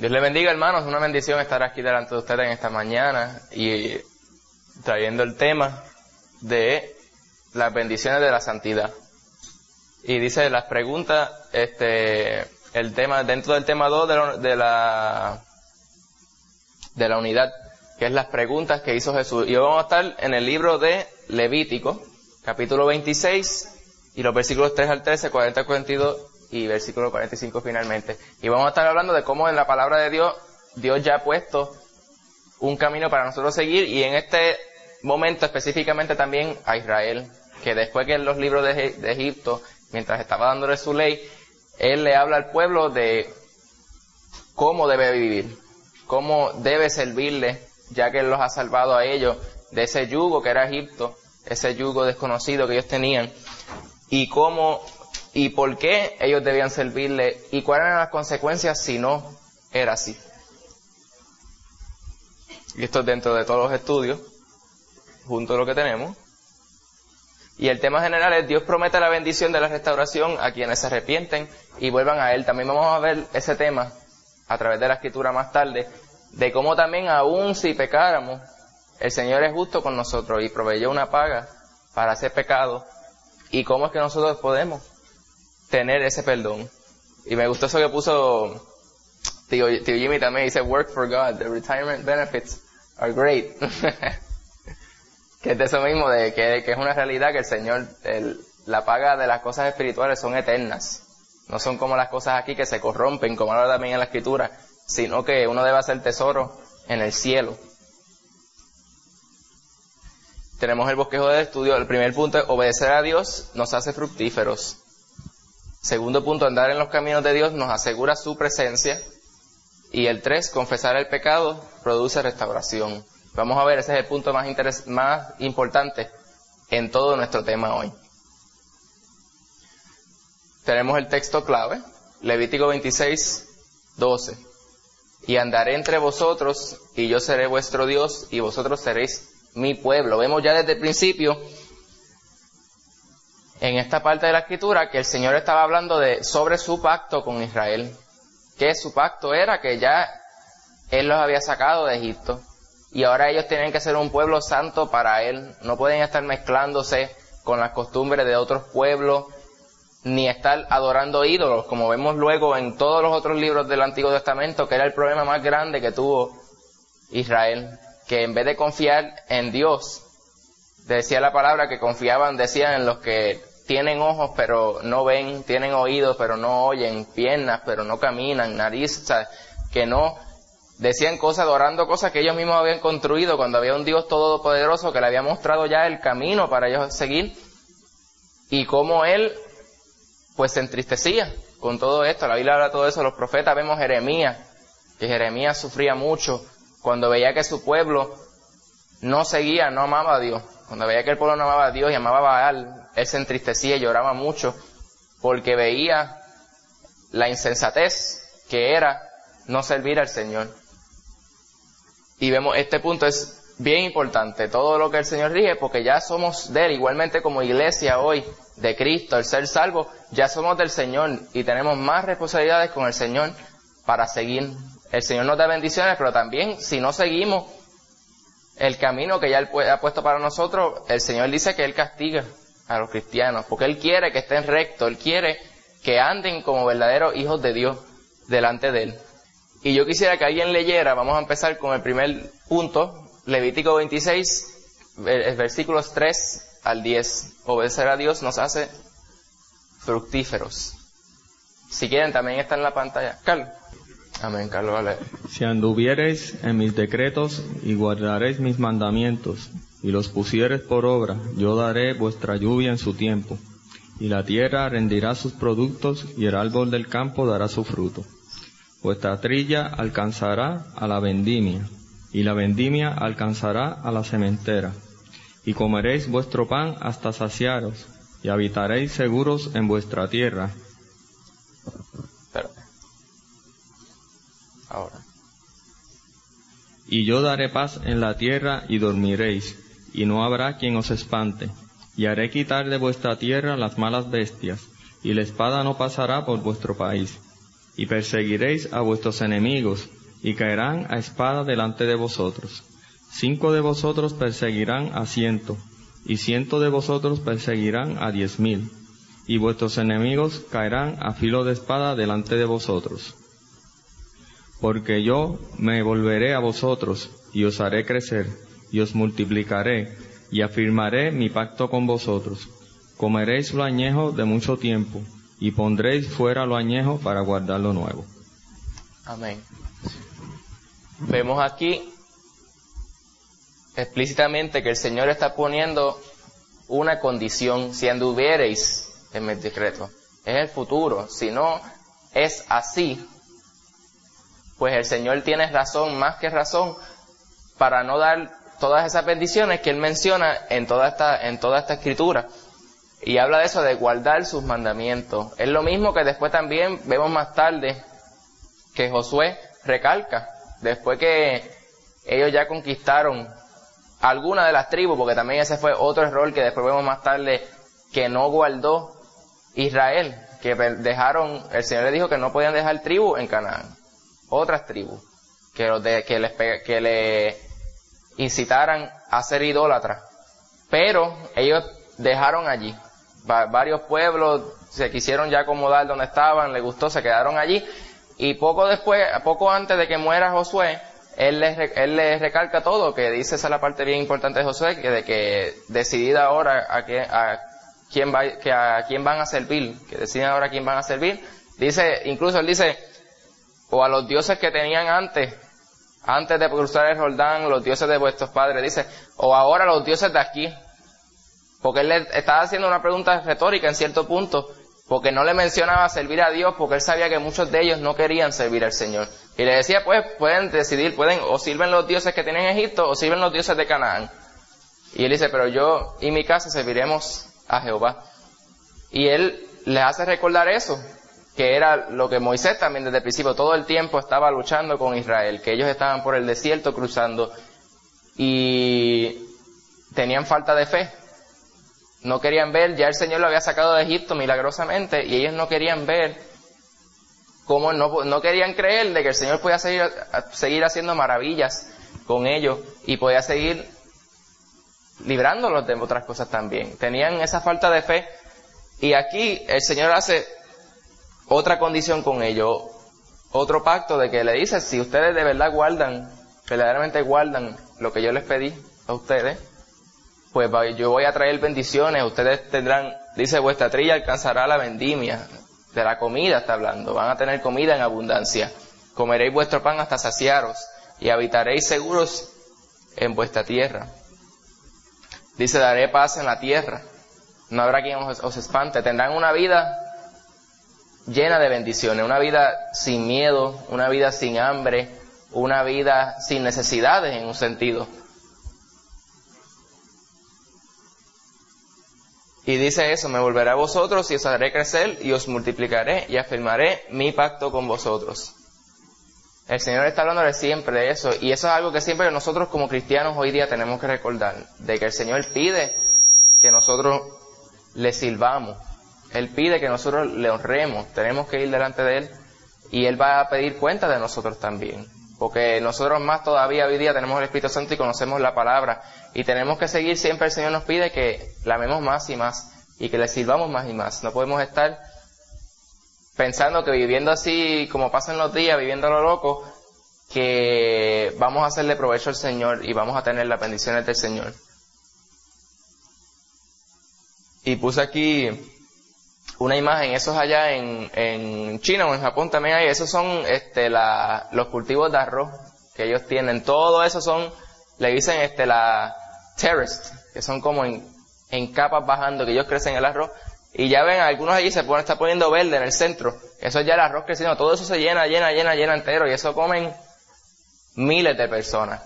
Dios le bendiga, hermanos. Una bendición estar aquí delante de ustedes en esta mañana y trayendo el tema de las bendiciones de la santidad. Y dice las preguntas, el tema, dentro del tema 2 de la unidad, que es las preguntas que hizo Jesús. Y hoy vamos a estar en el libro de Levítico, capítulo 26, y los versículos 3 al 13, 40 al 42, y versículo 45 finalmente. Y vamos a estar hablando de cómo en la palabra de Dios, Dios ya ha puesto un camino para nosotros seguir, y en este momento específicamente también a Israel, que después que en los libros de Egipto, mientras estaba dándole su ley, Él le habla al pueblo de cómo debe vivir, cómo debe servirle, ya que Él los ha salvado a ellos de ese yugo que era Egipto, ese yugo desconocido que ellos tenían, y cómo y por qué ellos debían servirle y cuáles eran las consecuencias si no era así. Y esto es dentro de todos los estudios, junto a lo que tenemos. Y el tema general es: Dios promete la bendición de la restauración a quienes se arrepienten y vuelvan a Él. También vamos a ver ese tema a través de la Escritura más tarde, de cómo también aún si pecáramos, el Señor es justo con nosotros y proveyó una paga para ese pecado, y cómo es que nosotros podemos tener ese perdón. Y me gustó eso que puso tío Jimmy también, dice work for God, the retirement benefits are great. Que es de eso mismo, de que es una realidad que el Señor, la paga de las cosas espirituales son eternas. No son como las cosas aquí que se corrompen, como habla también en la Escritura, sino que uno debe hacer tesoro en el cielo. Tenemos el bosquejo de estudio. El primer punto es: obedecer a Dios nos hace fructíferos. Segundo punto: andar en los caminos de Dios nos asegura su presencia. Y el 3, confesar el pecado produce restauración. Vamos a ver, ese es el punto más importante en todo nuestro tema hoy. Tenemos el texto clave, Levítico 26, 12. Y andaré entre vosotros, y yo seré vuestro Dios, y vosotros seréis mi pueblo. Vemos ya desde el principio, en esta parte de la Escritura, que el Señor estaba hablando sobre su pacto con Israel. Que su pacto era que ya Él los había sacado de Egipto, y ahora ellos tienen que ser un pueblo santo para Él. No pueden estar mezclándose con las costumbres de otros pueblos, ni estar adorando ídolos, como vemos luego en todos los otros libros del Antiguo Testamento, que era el problema más grande que tuvo Israel, que en vez de confiar en Dios, decía la palabra que decían en los que tienen ojos pero no ven, tienen oídos pero no oyen, piernas pero no caminan, nariz, o sea, que no, decían cosas, adorando cosas que ellos mismos habían construido, cuando había un Dios todopoderoso que le había mostrado ya el camino para ellos seguir, y cómo Él pues se entristecía con todo esto. La Biblia habla de todo eso. Los profetas, vemos Jeremías, que Jeremías sufría mucho cuando veía que su pueblo no seguía, no amaba a Dios. Cuando veía que el pueblo no amaba a Dios y amaba a Baal, él se entristecía y lloraba mucho porque veía la insensatez que era no servir al Señor. Y vemos, este punto es bien importante, todo lo que el Señor rige, porque ya somos de Él, igualmente como iglesia hoy de Cristo, el ser salvo, ya somos del Señor y tenemos más responsabilidades con el Señor para seguir. El Señor nos da bendiciones, pero también si no seguimos el camino que ya Él ha puesto para nosotros, el Señor dice que Él castiga a los cristianos, porque Él quiere que estén rectos, Él quiere que anden como verdaderos hijos de Dios delante de Él. Y yo quisiera que alguien leyera, vamos a empezar con el primer punto, Levítico 26, versículos 3 al 10. Obedecer a Dios nos hace fructíferos. Si quieren, también está en la pantalla. Carlos. Amén, Carlos, vale. Si anduviereis en mis decretos y guardaréis mis mandamientos y los pusiereis por obra, yo daré vuestra lluvia en su tiempo, y la tierra rendirá sus productos y el árbol del campo dará su fruto. Vuestra trilla alcanzará a la vendimia, y la vendimia alcanzará a la sementera, y comeréis vuestro pan hasta saciaros, y habitaréis seguros en vuestra tierra. Ahora. Y yo daré paz en la tierra y dormiréis, y no habrá quien os espante. Y haré quitar de vuestra tierra las malas bestias, y la espada no pasará por vuestro país. y perseguiréis a vuestros enemigos, y caerán a espada delante de vosotros. 5 de vosotros perseguirán a 100, y 100 de vosotros perseguirán a 10,000, y vuestros enemigos caerán a filo de espada delante de vosotros. Porque yo me volveré a vosotros, y os haré crecer, y os multiplicaré, y afirmaré mi pacto con vosotros. Comeréis lo añejo de mucho tiempo, y pondréis fuera lo añejo para guardar lo nuevo. Amén. Vemos aquí explícitamente que el Señor está poniendo una condición: si anduviereis en mis decretos. Es el futuro. Si no es así, pues el Señor tiene razón, más que razón, para no dar todas esas bendiciones que Él menciona en toda esta escritura. Y habla de eso, de guardar sus mandamientos. Es lo mismo que después también vemos más tarde que Josué recalca, después que ellos ya conquistaron alguna de las tribus, porque también ese fue otro error que después vemos más tarde que no guardó Israel, que dejaron, el Señor les dijo que no podían dejar tribus en Canaán, otras tribus, que le incitaran a ser idólatras, pero ellos dejaron allí. Varios pueblos se quisieron ya acomodar donde estaban, les gustó, se quedaron allí, y poco antes de que muera Josué, él les recalca todo, que dice, esa es la parte bien importante de Josué, de que decidida ahora a quién van a servir, que deciden ahora a quién van a servir. Dice, incluso él dice, o a los dioses que tenían antes de cruzar el Jordán, los dioses de vuestros padres, dice, o ahora los dioses de aquí. Porque él le estaba haciendo una pregunta retórica en cierto punto, porque no le mencionaba servir a Dios, porque él sabía que muchos de ellos no querían servir al Señor. Y le decía, pues, pueden decidir, o sirven los dioses que tienen en Egipto, o sirven los dioses de Canaán. Y él dice, pero yo y mi casa serviremos a Jehová. Y él les hace recordar eso, que era lo que Moisés también desde el principio, todo el tiempo estaba luchando con Israel, que ellos estaban por el desierto cruzando, y tenían falta de fe. No querían ver, ya el Señor lo había sacado de Egipto milagrosamente, y ellos no querían ver cómo, no querían creer de que el Señor podía seguir haciendo maravillas con ellos, y podía seguir librándolos de otras cosas también. Tenían esa falta de fe, y aquí el Señor hace otra condición con ellos, otro pacto de que le dice, si ustedes de verdad verdaderamente guardan lo que yo les pedí a ustedes, pues yo voy a traer bendiciones, ustedes tendrán, dice, vuestra trilla alcanzará la vendimia, de la comida está hablando, van a tener comida en abundancia, comeréis vuestro pan hasta saciaros, y habitaréis seguros en vuestra tierra. Dice, daré paz en la tierra, no habrá quien os espante, tendrán una vida llena de bendiciones, una vida sin miedo, una vida sin hambre, una vida sin necesidades en un sentido. Y dice eso, me volveré a vosotros y os haré crecer y os multiplicaré y afirmaré mi pacto con vosotros. El Señor está hablando de siempre de eso, y eso es algo que siempre nosotros como cristianos hoy día tenemos que recordar, de que el Señor pide que nosotros le sirvamos, Él pide que nosotros le honremos, tenemos que ir delante de Él, y Él va a pedir cuenta de nosotros también, porque nosotros más todavía hoy día tenemos el Espíritu Santo y conocemos la palabra, y tenemos que seguir, siempre el Señor nos pide que la amemos más y más, y que le sirvamos más y más. No podemos estar pensando que viviendo así, como pasan los días, viviendo a lo loco, que vamos a hacerle provecho al Señor y vamos a tener las bendiciones del Señor. Y puse aquí una imagen, esos allá en China o en Japón también hay, esos son los cultivos de arroz que ellos tienen, todo eso son, le dicen la terraced, que son como en capas bajando, que ellos crecen el arroz, y ya ven, algunos allí está poniendo verde en el centro, eso es ya el arroz creciendo, todo eso se llena entero, y eso comen miles de personas,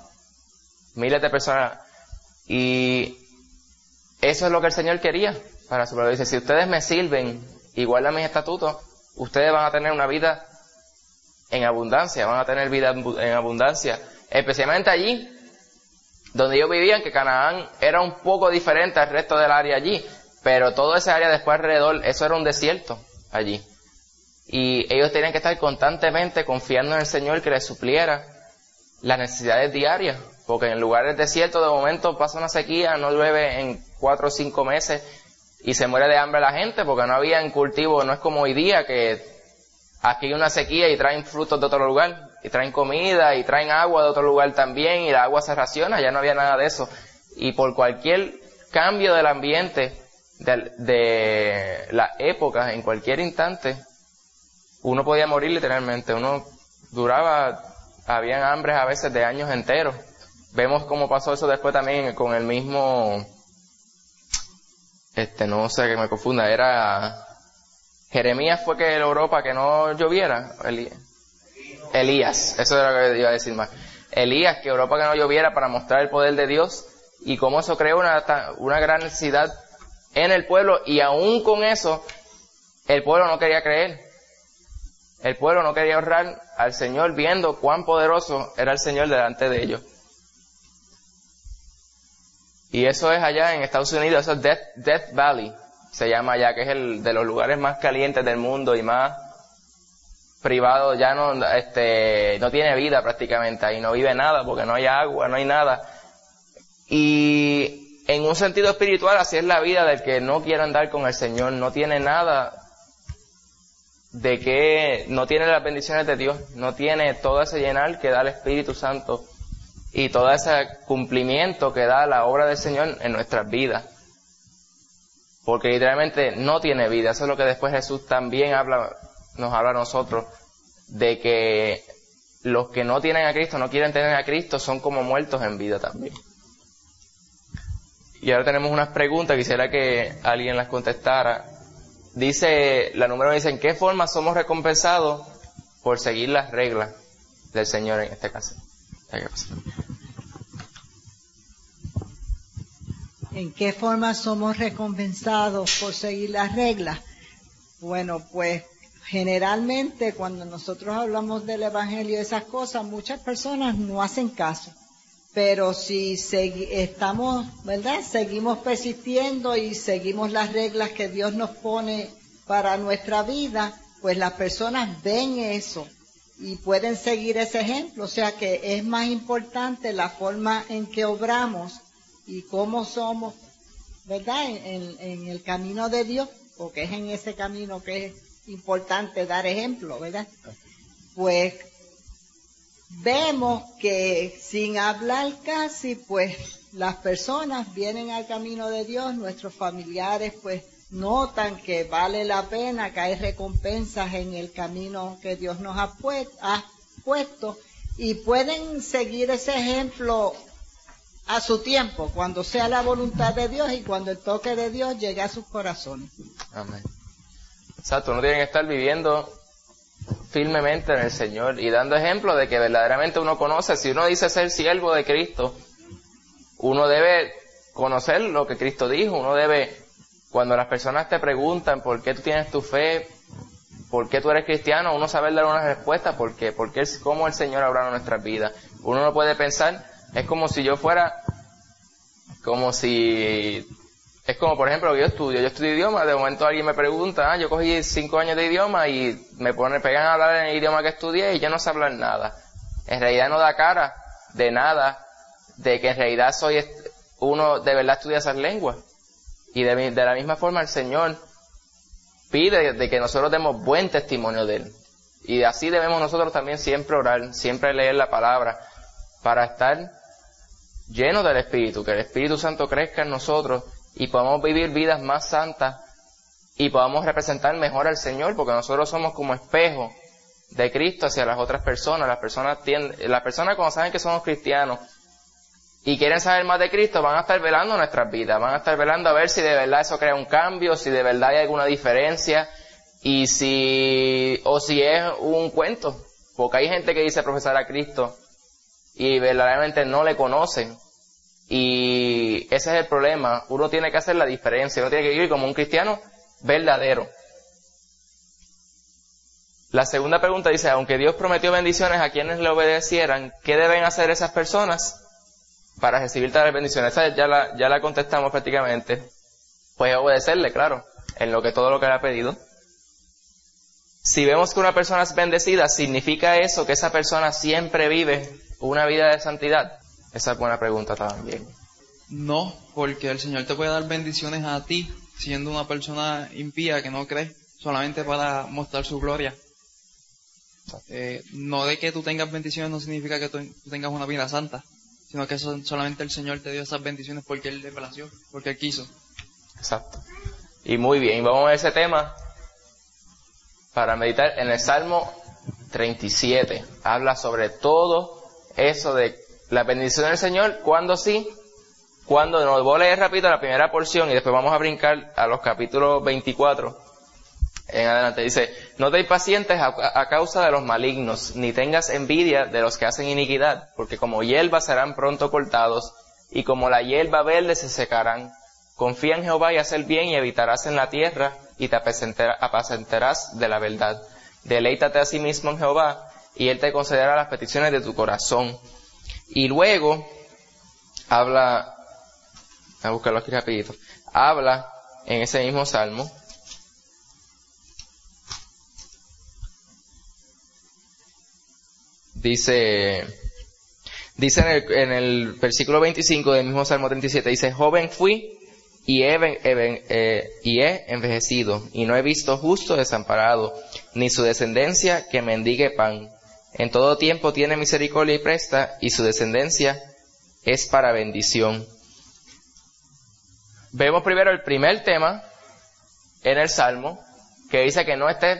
y eso es lo que el Señor quería para su pueblo. Dice, si ustedes me sirven y guardan mis estatutos, ustedes van a tener una vida en abundancia, van a tener vida en abundancia, especialmente allí donde ellos vivían, que Canaán era un poco diferente al resto del área allí, pero toda esa área después alrededor, eso era un desierto allí. y ellos tenían que estar constantemente confiando en el Señor que les supliera las necesidades diarias, porque en lugares desiertos de momento pasa una sequía, no llueve en 4 o 5 meses y se muere de hambre la gente porque no había en cultivo. No es como hoy día que aquí hay una sequía y traen frutos de otro lugar, y traen comida y traen agua de otro lugar también, y la agua se raciona. Ya no había nada de eso, y por cualquier cambio del ambiente de la época, en cualquier instante uno podía morir literalmente. Uno habían hambres a veces de años enteros. Vemos cómo pasó eso después también con el mismo, no sé, que me confunda, era Jeremías, fue que logró para que no lloviera. Elías, eso era lo que iba a decir más. Elías, que oró para que no lloviera para mostrar el poder de Dios, y cómo eso creó una gran necesidad en el pueblo, y aún con eso el pueblo no quería creer. El pueblo no quería honrar al Señor, viendo cuán poderoso era el Señor delante de ellos. Y eso es allá en Estados Unidos, eso es Death Valley, se llama allá, que es el de los lugares más calientes del mundo y más privado. Ya no tiene vida prácticamente, ahí no vive nada porque no hay agua, no hay nada. Y en un sentido espiritual así es la vida del que no quiere andar con el Señor, no tiene nada no tiene las bendiciones de Dios, no tiene todo ese llenar que da el Espíritu Santo y todo ese cumplimiento que da la obra del Señor en nuestras vidas. Porque literalmente no tiene vida. Eso es lo que después Jesús también nos habla a nosotros, de que los que no tienen a Cristo, no quieren tener a Cristo, son como muertos en vida también. Y ahora tenemos unas preguntas, quisiera que alguien las contestara. La número dice, ¿en qué forma somos recompensados por seguir las reglas del Señor en este caso? ¿En qué forma somos recompensados por seguir las reglas? Bueno, pues generalmente cuando nosotros hablamos del Evangelio y esas cosas, muchas personas no hacen caso. Pero si estamos, ¿verdad? Seguimos persistiendo y seguimos las reglas que Dios nos pone para nuestra vida, pues las personas ven eso y pueden seguir ese ejemplo. O sea que es más importante la forma en que obramos y cómo somos, ¿verdad? En el camino de Dios, porque es en ese camino que es importante dar ejemplo, ¿verdad? Pues vemos que sin hablar casi, pues las personas vienen al camino de Dios, nuestros familiares pues notan que vale la pena, que hay recompensas en el camino que Dios nos ha puesto, y pueden seguir ese ejemplo a su tiempo, cuando sea la voluntad de Dios y cuando el toque de Dios llegue a sus corazones. Amén. Exacto, uno tiene que estar viviendo firmemente en el Señor y dando ejemplo de que verdaderamente uno conoce. Si uno dice ser siervo de Cristo, uno debe conocer lo que Cristo dijo. Uno debe, cuando las personas te preguntan por qué tú tienes tu fe, por qué tú eres cristiano, uno saber dar una respuesta, porque es como el Señor ha obrado en nuestras vidas. Uno no puede pensar, es como por ejemplo, yo estudio idioma, de momento alguien me pregunta, yo cogí 5 años de idioma y me pegan a hablar en el idioma que estudié y yo no sé hablar nada. En realidad no da cara de nada, de que en realidad uno de verdad estudia esas lenguas. Y de la misma forma el Señor pide de que nosotros demos buen testimonio de Él. Y así debemos nosotros también siempre orar, siempre leer la palabra, para estar llenos del Espíritu, que el Espíritu Santo crezca en nosotros y podamos vivir vidas más santas y podamos representar mejor al Señor, porque nosotros somos como espejo de Cristo hacia las otras personas. Las personas cuando saben que somos cristianos y quieren saber más de Cristo, van a estar velando nuestras vidas, van a estar velando a ver si de verdad eso crea un cambio, si de verdad hay alguna diferencia, o si es un cuento, porque hay gente que dice profesar a Cristo y verdaderamente no le conocen. Y ese es el problema. Uno tiene que hacer la diferencia, uno tiene que vivir como un cristiano verdadero. La segunda pregunta dice, aunque Dios prometió bendiciones a quienes le obedecieran, ¿qué deben hacer esas personas para recibir tales bendiciones? Esa ya la contestamos prácticamente. Pues obedecerle, claro, en todo lo que le ha pedido. Si vemos que una persona es bendecida, ¿significa eso que esa persona siempre vive una vida de santidad? Esa es buena pregunta también. No, porque el Señor te puede dar bendiciones a ti, siendo una persona impía que no cree, solamente para mostrar su gloria. No de que tú tengas bendiciones no significa que tú tengas una vida santa, sino que solamente el Señor te dio esas bendiciones porque Él le plació, porque Él quiso. Exacto. Y muy bien, vamos a ver ese tema para meditar en el Salmo 37. Habla sobre todo eso de la bendición del Señor, cuando sí, cuando no. Voy a leer rápido la primera porción y después vamos a brincar a los capítulos 24 en adelante. Dice: no te impacientes a causa de los malignos, ni tengas envidia de los que hacen iniquidad, porque como hierba serán pronto cortados, y como la hierba verde se secarán. Confía en Jehová y haz el bien, y habitarás en la tierra, y te apacentarás de la verdad. Deleítate a sí mismo en Jehová, y Él te concederá las peticiones de tu corazón. Y luego habla, voy a buscarlo aquí rapidito, habla en ese mismo salmo, dice en el versículo 25 del mismo Salmo 37, dice: joven fui y he envejecido, y no he visto justo desamparado, ni su descendencia que mendigue pan. En todo tiempo tiene misericordia y presta, y su descendencia es para bendición. Vemos primero el primer tema en el Salmo, que dice que no te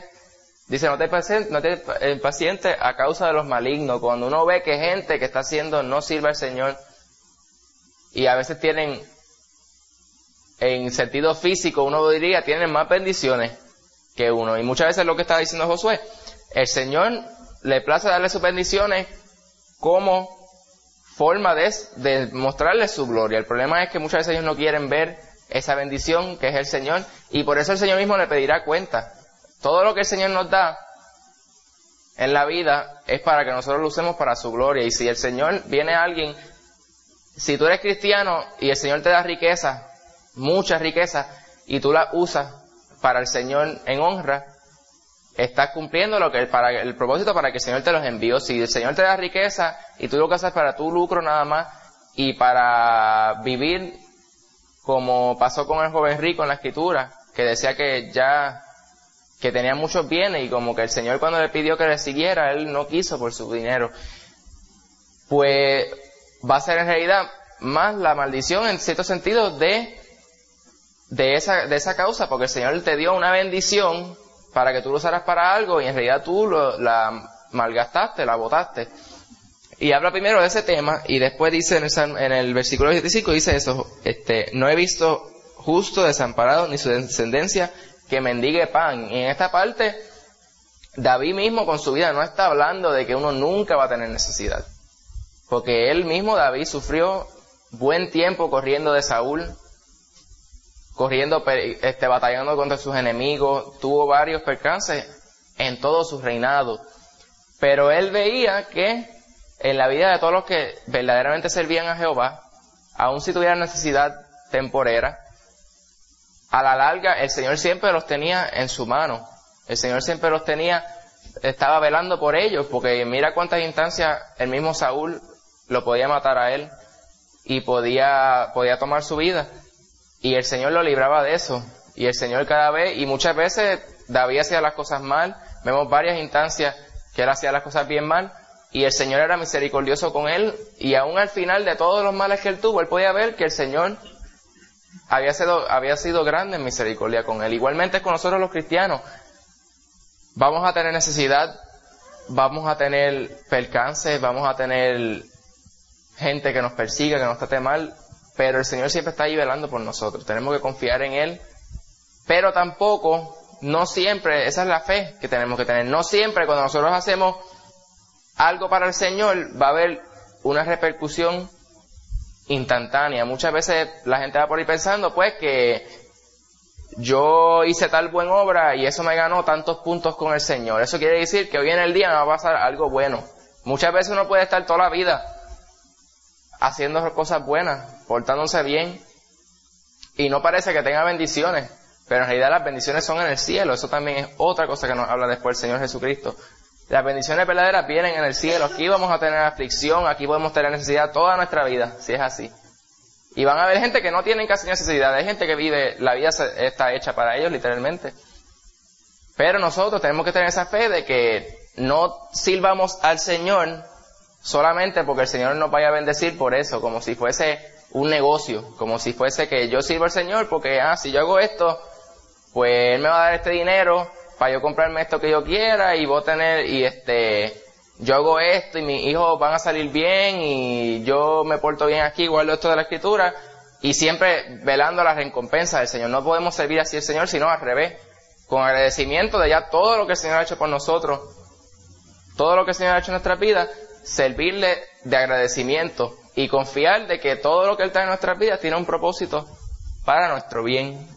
impacientes a causa de los malignos. Cuando uno ve que gente que está haciendo no sirve al Señor, y a veces tienen, en sentido físico, uno diría, tienen más bendiciones que uno. Y muchas veces lo que está diciendo Josué, el Señor le place darle sus bendiciones como forma de mostrarle su gloria. El problema es que muchas veces ellos no quieren ver esa bendición que es el Señor, y por eso el Señor mismo le pedirá cuenta. Todo lo que el Señor nos da en la vida es para que nosotros lo usemos para su gloria. Y si el Señor viene a alguien, si tú eres cristiano y el Señor te da riqueza, mucha riqueza, y tú la usas para el Señor en honra, estás cumpliendo para el propósito para que el Señor te los envió. Si el Señor te da riqueza y tú lo que haces para tu lucro nada más, y para vivir como pasó con el joven rico en la Escritura, que decía que tenía muchos bienes, y como que el Señor, cuando le pidió que le siguiera, él no quiso por su dinero, pues va a ser en realidad más la maldición en cierto sentido de esa causa, porque el Señor te dio una bendición para que tú lo usaras para algo, y en realidad tú la malgastaste, la botaste. Y habla primero de ese tema, y después dice en el versículo 25, dice eso: no he visto justo desamparado, ni su descendencia que mendigue pan. Y en esta parte, David mismo con su vida no está hablando de que uno nunca va a tener necesidad, porque él mismo, David, sufrió buen tiempo corriendo de Saúl, batallando contra sus enemigos, tuvo varios percances en todo su reinado, pero él veía que en la vida de todos los que verdaderamente servían a Jehová, aun si tuvieran necesidad temporera, a la larga el Señor siempre los tenía en su mano. El Señor siempre los tenía, estaba velando por ellos, porque mira cuántas instancias el mismo Saúl lo podía matar a él y podía tomar su vida, y el Señor lo libraba de eso. Y el Señor cada vez, y muchas veces David hacía las cosas mal, vemos varias instancias que él hacía las cosas bien mal, y el Señor era misericordioso con él, y aún al final de todos los males que él tuvo, él podía ver que el Señor había sido grande en misericordia con él. Igualmente con nosotros los cristianos, vamos a tener necesidad, vamos a tener percances, vamos a tener gente que nos persiga, que nos trate mal, pero el Señor siempre está ahí velando por nosotros. Tenemos que confiar en Él, pero tampoco, no siempre, esa es la fe que tenemos que tener, no siempre cuando nosotros hacemos algo para el Señor va a haber una repercusión instantánea. Muchas veces la gente va por ahí pensando, pues, que yo hice tal buena obra y eso me ganó tantos puntos con el Señor. Eso quiere decir que hoy en el día me va a pasar algo bueno. Muchas veces uno puede estar toda la vida haciendo cosas buenas, portándose bien, y no parece que tenga bendiciones, Pero en realidad las bendiciones son en el cielo. Eso también es otra cosa que nos habla después el Señor Jesucristo. Las bendiciones verdaderas vienen en el cielo. Aquí vamos a tener aflicción, aquí podemos tener necesidad toda nuestra vida, si es así. Y van a haber gente que no tienen casi necesidad. Hay gente que vive, la vida está hecha para ellos literalmente. Pero nosotros tenemos que tener esa fe de que no sirvamos al Señor solamente porque el Señor nos vaya a bendecir por eso, como si fuese un negocio, como si fuese que yo sirvo al Señor porque, si yo hago esto, pues Él me va a dar este dinero para yo comprarme esto que yo quiera y voy a tener, yo hago esto y mis hijos van a salir bien y yo me porto bien aquí, guardo esto de la Escritura y siempre velando la recompensa del Señor. No podemos servir así al Señor, sino al revés, con agradecimiento de ya todo lo que el Señor ha hecho por nosotros, todo lo que el Señor ha hecho en nuestra vida, servirle de agradecimiento y confiar de que todo lo que Él trae en nuestras vidas tiene un propósito para nuestro bien.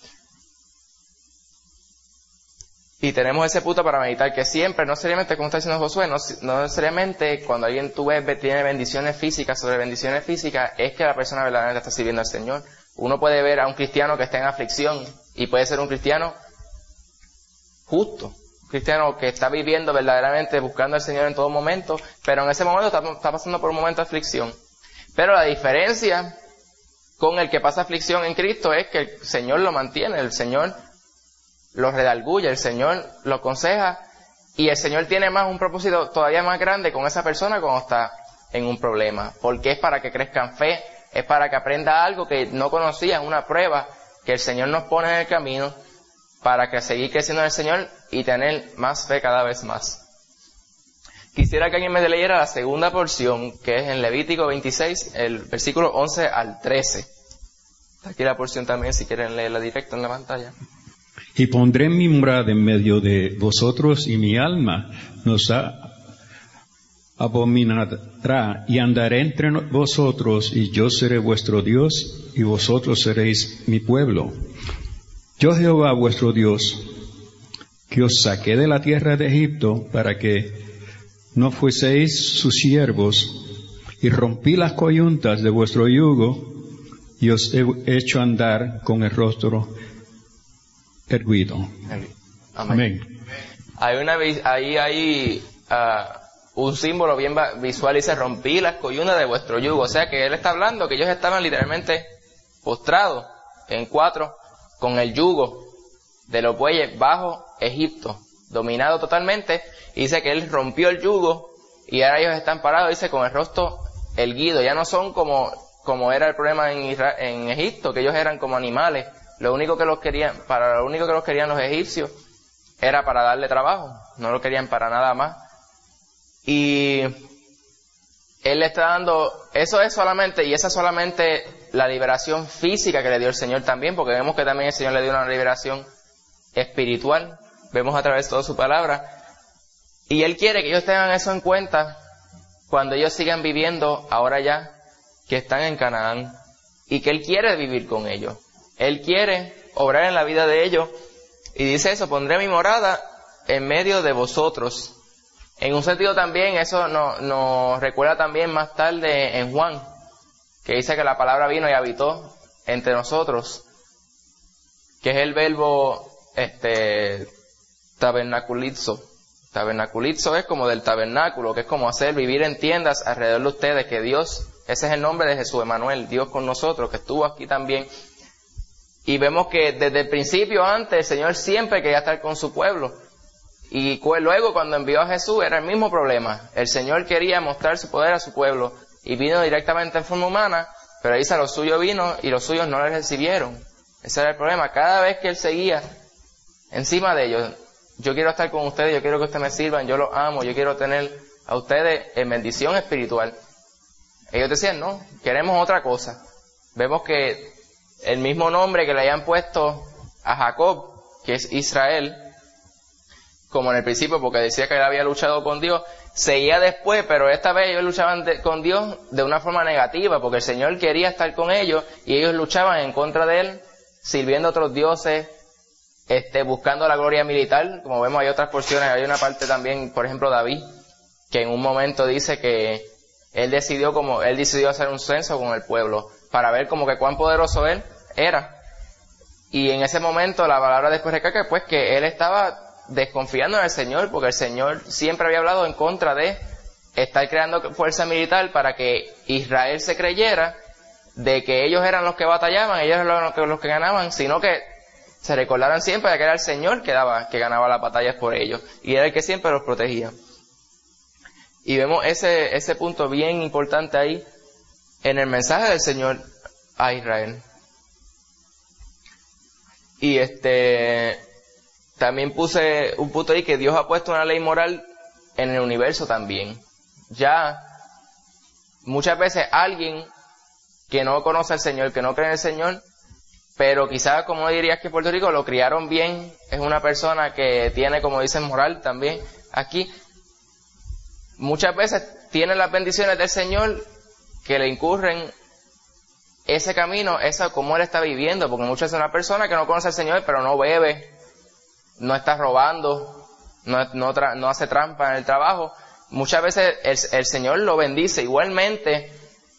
Y tenemos ese punto para meditar que siempre, no necesariamente como está diciendo Josué, no necesariamente cuando alguien tú ves tiene bendiciones físicas sobre bendiciones físicas, es que la persona verdaderamente está sirviendo al Señor. Uno puede ver a un cristiano que está en aflicción y puede ser un cristiano justo, un cristiano que está viviendo verdaderamente buscando al Señor en todo momento, pero en ese momento está pasando por un momento de aflicción. Pero la diferencia con el que pasa aflicción en Cristo es que el Señor lo mantiene, el Señor lo redarguye, el Señor lo aconseja y el Señor tiene más un propósito todavía más grande con esa persona cuando está en un problema, porque es para que crezca en fe, es para que aprenda algo que no conocía, una prueba que el Señor nos pone en el camino para que seguir creciendo en el Señor y tener más fe cada vez más. Quisiera que alguien me leyera la segunda porción, que es en Levítico 26, el versículo 11 al 13. Aquí la porción también, si quieren leerla directo en la pantalla. Y pondré mi morada en medio de vosotros y mi alma nos abominará y andaré entre vosotros y yo seré vuestro Dios y vosotros seréis mi pueblo. Yo Jehová vuestro Dios, que os saqué de la tierra de Egipto para que no fueseis sus siervos y rompí las coyuntas de vuestro yugo y os he hecho andar con el rostro erguido. Amén. Hay un símbolo bien visual, dice rompí las coyuntas de vuestro yugo. O sea que él está hablando que ellos estaban literalmente postrados en cuatro con el yugo de los bueyes bajo Egipto, dominado totalmente, y dice que él rompió el yugo y ahora ellos están parados, dice, con el rostro erguido. Ya no son como era el problema en Egipto, que ellos eran como animales. Lo único que los querían los egipcios era para darle trabajo, no lo querían para nada más. Y él le está dando, esa es solamente la liberación física que le dio el Señor también, porque vemos que también el Señor le dio una liberación espiritual, vemos a través de toda su palabra, y Él quiere que ellos tengan eso en cuenta cuando ellos sigan viviendo ahora ya que están en Canaán, y que Él quiere vivir con ellos. Él quiere obrar en la vida de ellos, y dice eso, pondré mi morada en medio de vosotros. En un sentido también, eso nos recuerda también más tarde en Juan, que dice que la palabra vino y habitó entre nosotros, que es el verbo tabernaculizo. Tabernaculizo es como del tabernáculo, que es como hacer vivir en tiendas alrededor de ustedes, que Dios, ese es el nombre de Jesús Emanuel, Dios con nosotros, que estuvo aquí también. Y vemos que desde el principio antes el Señor siempre quería estar con su pueblo. Y luego cuando envió a Jesús era el mismo problema. El Señor quería mostrar su poder a su pueblo y vino directamente en forma humana, pero dice a los suyos vino y los suyos no le recibieron. Ese era el problema. Cada vez que Él seguía encima de ellos, yo quiero estar con ustedes, yo quiero que ustedes me sirvan, yo los amo, yo quiero tener a ustedes en bendición espiritual. Ellos decían, no, queremos otra cosa. Vemos que el mismo nombre que le hayan puesto a Jacob, que es Israel, como en el principio, porque decía que él había luchado con Dios, seguía después, pero esta vez ellos luchaban con Dios de una forma negativa, porque el Señor quería estar con ellos y ellos luchaban en contra de Él, sirviendo a otros dioses, buscando la gloria militar. Como vemos, hay otras porciones, hay una parte también, por ejemplo, David, que en un momento dice que él decidió hacer un censo con el pueblo, para ver como que cuán poderoso él era. Y en ese momento la palabra después recalca pues que él estaba desconfiando en el Señor, porque el Señor siempre había hablado en contra de estar creando fuerza militar para que Israel se creyera de que ellos eran los que batallaban, ellos eran los que ganaban, sino que se recordaran siempre de que era el Señor que ganaba las batallas por ellos, y era el que siempre los protegía. Y vemos ese punto bien importante ahí en el mensaje del Señor a Israel. Y también puse un punto ahí que Dios ha puesto una ley moral en el universo también. Ya muchas veces alguien que no conoce al Señor, que no cree en el Señor, pero quizás, como dirías que en Puerto Rico lo criaron bien, es una persona que tiene, como dicen, moral también aquí, muchas veces tiene las bendiciones del Señor que le incurren ese camino, como él está viviendo, porque muchas veces una persona que no conoce al Señor, pero no bebe, no está robando, no hace trampa en el trabajo, muchas veces el Señor lo bendice. Igualmente,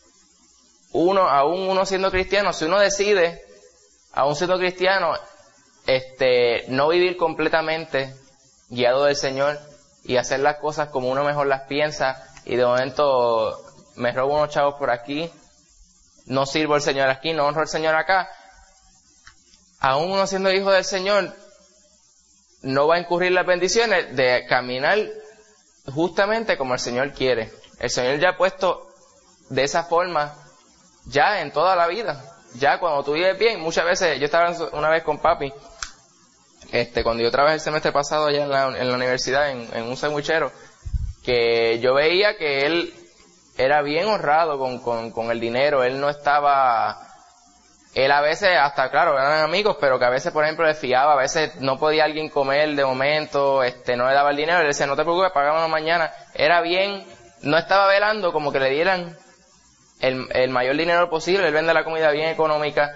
aún uno siendo cristiano, si uno decide, aún siendo cristiano, no vivir completamente guiado del Señor y hacer las cosas como uno mejor las piensa, y de momento me robo unos chavos por aquí, no sirvo al Señor aquí, no honro al Señor acá, aún uno siendo hijo del Señor, no va a incurrir las bendiciones de caminar justamente como el Señor quiere. El Señor ya ha puesto de esa forma ya en toda la vida. Ya cuando tú vives bien, muchas veces, yo estaba una vez con papi, cuando yo trabajé el semestre pasado allá en la universidad, en un sandwichero, que yo veía que él era bien honrado con el dinero. Él no estaba, él a veces, hasta claro, eran amigos, pero que a veces, por ejemplo, le fiaba, a veces no podía alguien comer de momento, no le daba el dinero, él decía, no te preocupes, pagámoslo mañana. Era bien, no estaba velando como que le dieran el mayor dinero posible. Él vende la comida bien económica,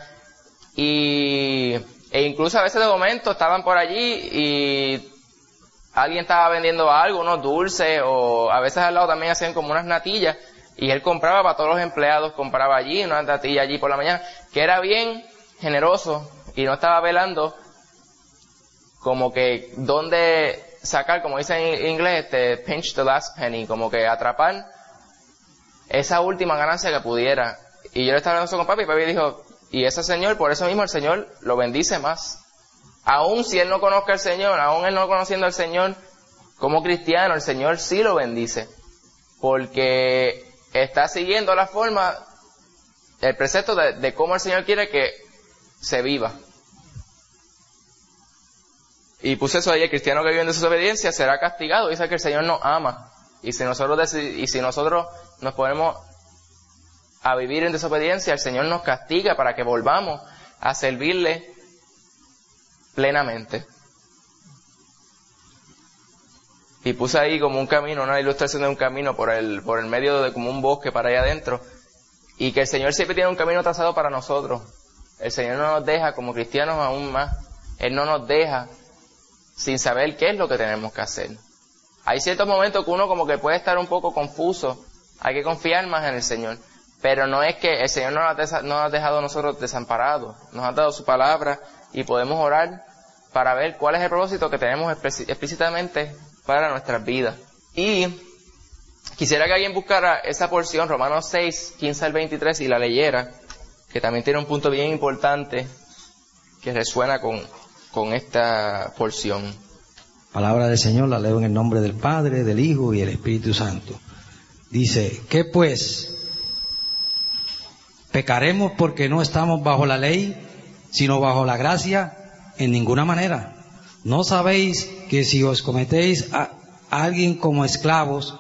e incluso a veces de momento estaban por allí y alguien estaba vendiendo algo, unos dulces, o a veces al lado también hacían como unas natillas, y él compraba para todos los empleados, compraba allí unas natillas allí por la mañana, que era bien generoso y no estaba velando como que dónde sacar, como dicen en inglés, pinch the last penny, como que atrapar esa última ganancia que pudiera. Y yo le estaba hablando eso con papi, y papi dijo, y ese señor, por eso mismo el Señor lo bendice más. Aún si él no conozca al Señor, aún él no conociendo al Señor como cristiano, el Señor sí lo bendice, porque está siguiendo la forma, el precepto de cómo el Señor quiere que se viva. Y puse eso ahí: el cristiano que vive en desobediencia será castigado. Dice que el Señor nos ama, y si nosotros nos ponemos a vivir en desobediencia, el Señor nos castiga para que volvamos a servirle plenamente. Y puse ahí como un camino, una ilustración de un camino por el medio de como un bosque para allá adentro, y que el Señor siempre tiene un camino trazado para nosotros. El Señor no nos deja, como cristianos aún más, Él no nos deja sin saber qué es lo que tenemos que hacer. Hay ciertos momentos que uno como que puede estar un poco confuso, hay que confiar más en el Señor, pero no es que el Señor no nos ha dejado a nosotros desamparados, nos ha dado su palabra y podemos orar para ver cuál es el propósito que tenemos explícitamente para nuestras vidas. Y quisiera que alguien buscara esa porción, Romanos 6, 15 al 23, y la leyera, que también tiene un punto bien importante que resuena con esta porción. Palabra del Señor, la leo en el nombre del Padre, del Hijo y del Espíritu Santo. Dice, ¿qué pues? ¿Pecaremos porque no estamos bajo la ley, sino bajo la gracia? En ninguna manera. ¿No sabéis que si os cometéis a alguien como esclavos,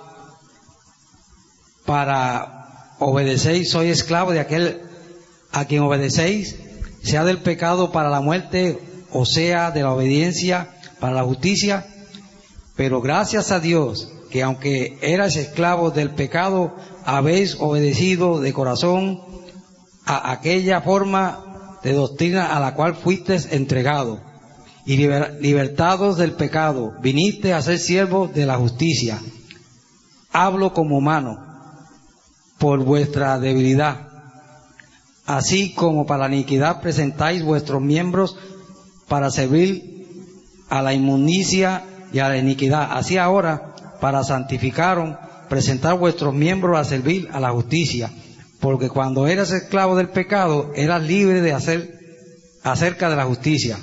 para obedecéis, sois esclavos de aquel a quien obedecéis, sea del pecado para la muerte, o sea de la obediencia para la justicia? Pero gracias a Dios, que aunque erais esclavos del pecado, habéis obedecido de corazón a aquella forma de doctrina a la cual fuisteis entregados, y libertados del pecado, viniste a ser siervos de la justicia. Hablo como humano, por vuestra debilidad. así como para la iniquidad presentáis vuestros miembros para servir a la inmundicia y a la iniquidad. Así ahora, para santificaron, presentar vuestros miembros a servir a la justicia. Porque cuando eras esclavo del pecado, eras libre de hacer acerca de la justicia.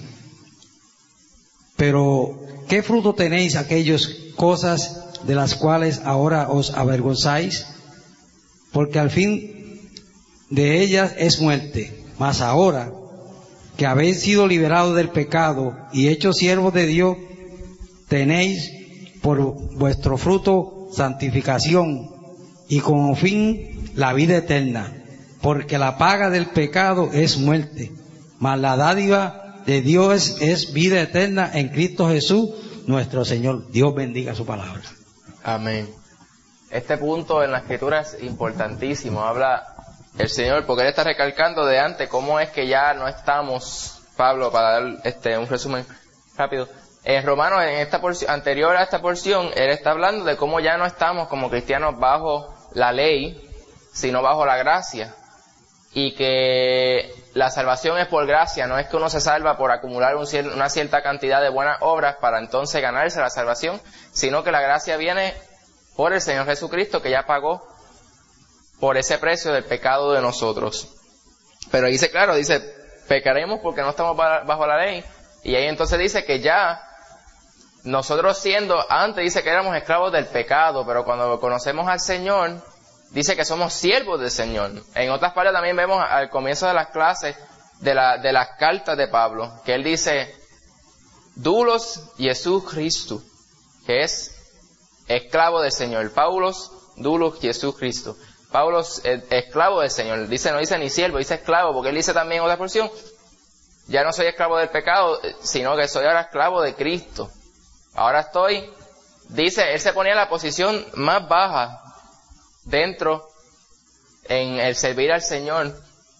Pero, ¿qué fruto tenéis aquellas cosas de las cuales ahora os avergonzáis? Porque al fin de ellas es muerte. Mas ahora que habéis sido liberados del pecado y hechos siervos de Dios, tenéis por vuestro fruto santificación y como fin la vida eterna. Porque la paga del pecado es muerte, mas la dádiva de Dios es vida eterna en Cristo Jesús nuestro Señor. Dios bendiga su palabra. Amén. Este punto en la Escritura es importantísimo. Habla el Señor, porque Él está recalcando de antes cómo es que ya no estamos, Pablo, para dar un resumen rápido. En Romanos, en esta porción, anterior a esta porción, Él está hablando de cómo ya no estamos como cristianos bajo la ley, sino bajo la gracia. Y que la salvación es por gracia, no es que uno se salva por acumular una cierta cantidad de buenas obras para entonces ganarse la salvación, sino que la gracia viene por el Señor Jesucristo, que ya pagó por ese precio del pecado de nosotros. Pero ahí dice, claro, dice, pecaremos porque no estamos bajo la ley. Y ahí entonces dice que ya nosotros antes dice que éramos esclavos del pecado, pero cuando conocemos al Señor, dice que somos siervos del Señor. En otras partes también vemos al comienzo de las clases de las cartas de Pablo, que él dice, Doulos Jesús Cristo, que es esclavo del Señor. Paulos, Doulos Jesús Cristo. Pablo es esclavo del Señor. Dice, no dice ni siervo, dice esclavo, porque él dice también en otra porción, ya no soy esclavo del pecado, sino que soy ahora esclavo de Cristo. Ahora dice, él se ponía en la posición más baja dentro en el servir al Señor.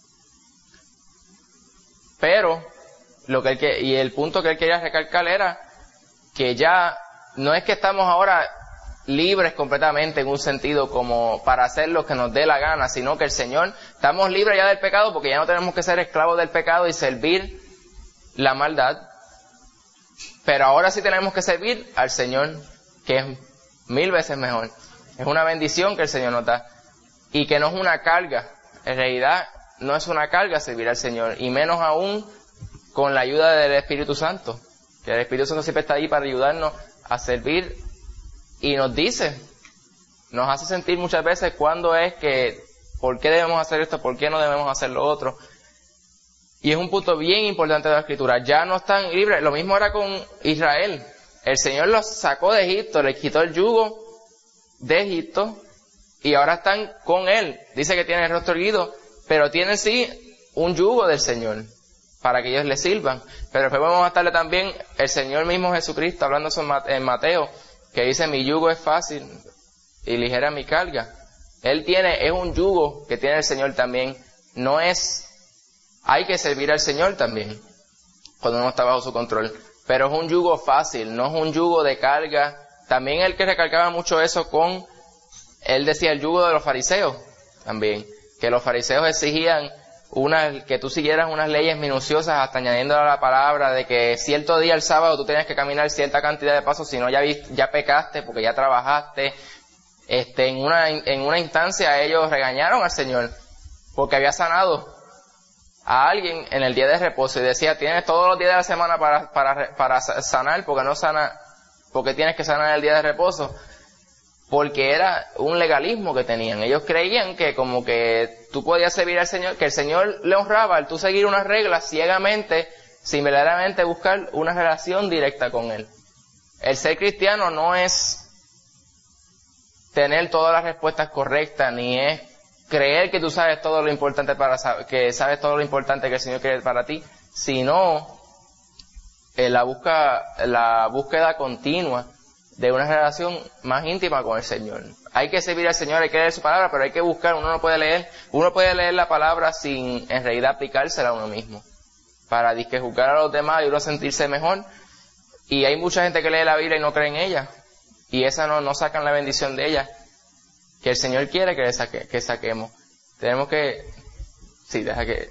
Pero y el punto que él quería recalcar era que ya no es que estamos ahora libres completamente en un sentido como para hacer lo que nos dé la gana, sino que el Señor, estamos libres ya del pecado porque ya no tenemos que ser esclavos del pecado y servir la maldad, pero ahora sí tenemos que servir al Señor, que es 1000 veces mejor. Es una bendición que el Señor nos da y que no es una carga. En realidad no es una carga servir al Señor, y menos aún con la ayuda del Espíritu Santo, que el Espíritu Santo siempre está ahí para ayudarnos a servir. Y nos hace sentir muchas veces por qué debemos hacer esto, por qué no debemos hacer lo otro. Y es un punto bien importante de la Escritura. Ya no están libres. Lo mismo era con Israel. El Señor los sacó de Egipto, les quitó el yugo de Egipto y ahora están con Él. Dice que tienen el rostro erguido, pero tienen sí un yugo del Señor para que ellos le sirvan. Pero después vamos a estarle también el Señor mismo Jesucristo hablando en Mateo, que dice, mi yugo es fácil y ligera mi carga. Es un yugo que tiene el Señor también. Hay que servir al Señor también, cuando uno está bajo su control. Pero es un yugo fácil, no es un yugo de carga. También el que recalcaba mucho eso él decía el yugo de los fariseos también, que los fariseos exigían que tú siguieras unas leyes minuciosas, hasta añadiendo a la palabra de que cierto día, el sábado, tú tenías que caminar cierta cantidad de pasos, si no ya pecaste porque ya trabajaste. En una instancia ellos regañaron al Señor porque había sanado a alguien en el día de reposo y decía, tienes todos los días de la semana para sanar, porque tienes que sanar el día de reposo. Porque era un legalismo que tenían. Ellos creían que como que tú podías servir al Señor, que el Señor le honraba al tú seguir unas reglas ciegamente, sin verdaderamente buscar una relación directa con Él. El ser cristiano no es tener todas las respuestas correctas, ni es creer que tú sabes todo lo importante que el Señor quiere para ti, sino la búsqueda continua de una relación más íntima con el Señor. Hay que servir al Señor, hay que leer su palabra, pero hay que buscar. Uno puede leer la palabra sin en realidad aplicársela a uno mismo, para juzgar a los demás y uno sentirse mejor. Y hay mucha gente que lee la Biblia y no cree en ella, y esa no sacan la bendición de ella, que el Señor quiere que saquemos. Tenemos que Sí, deja que...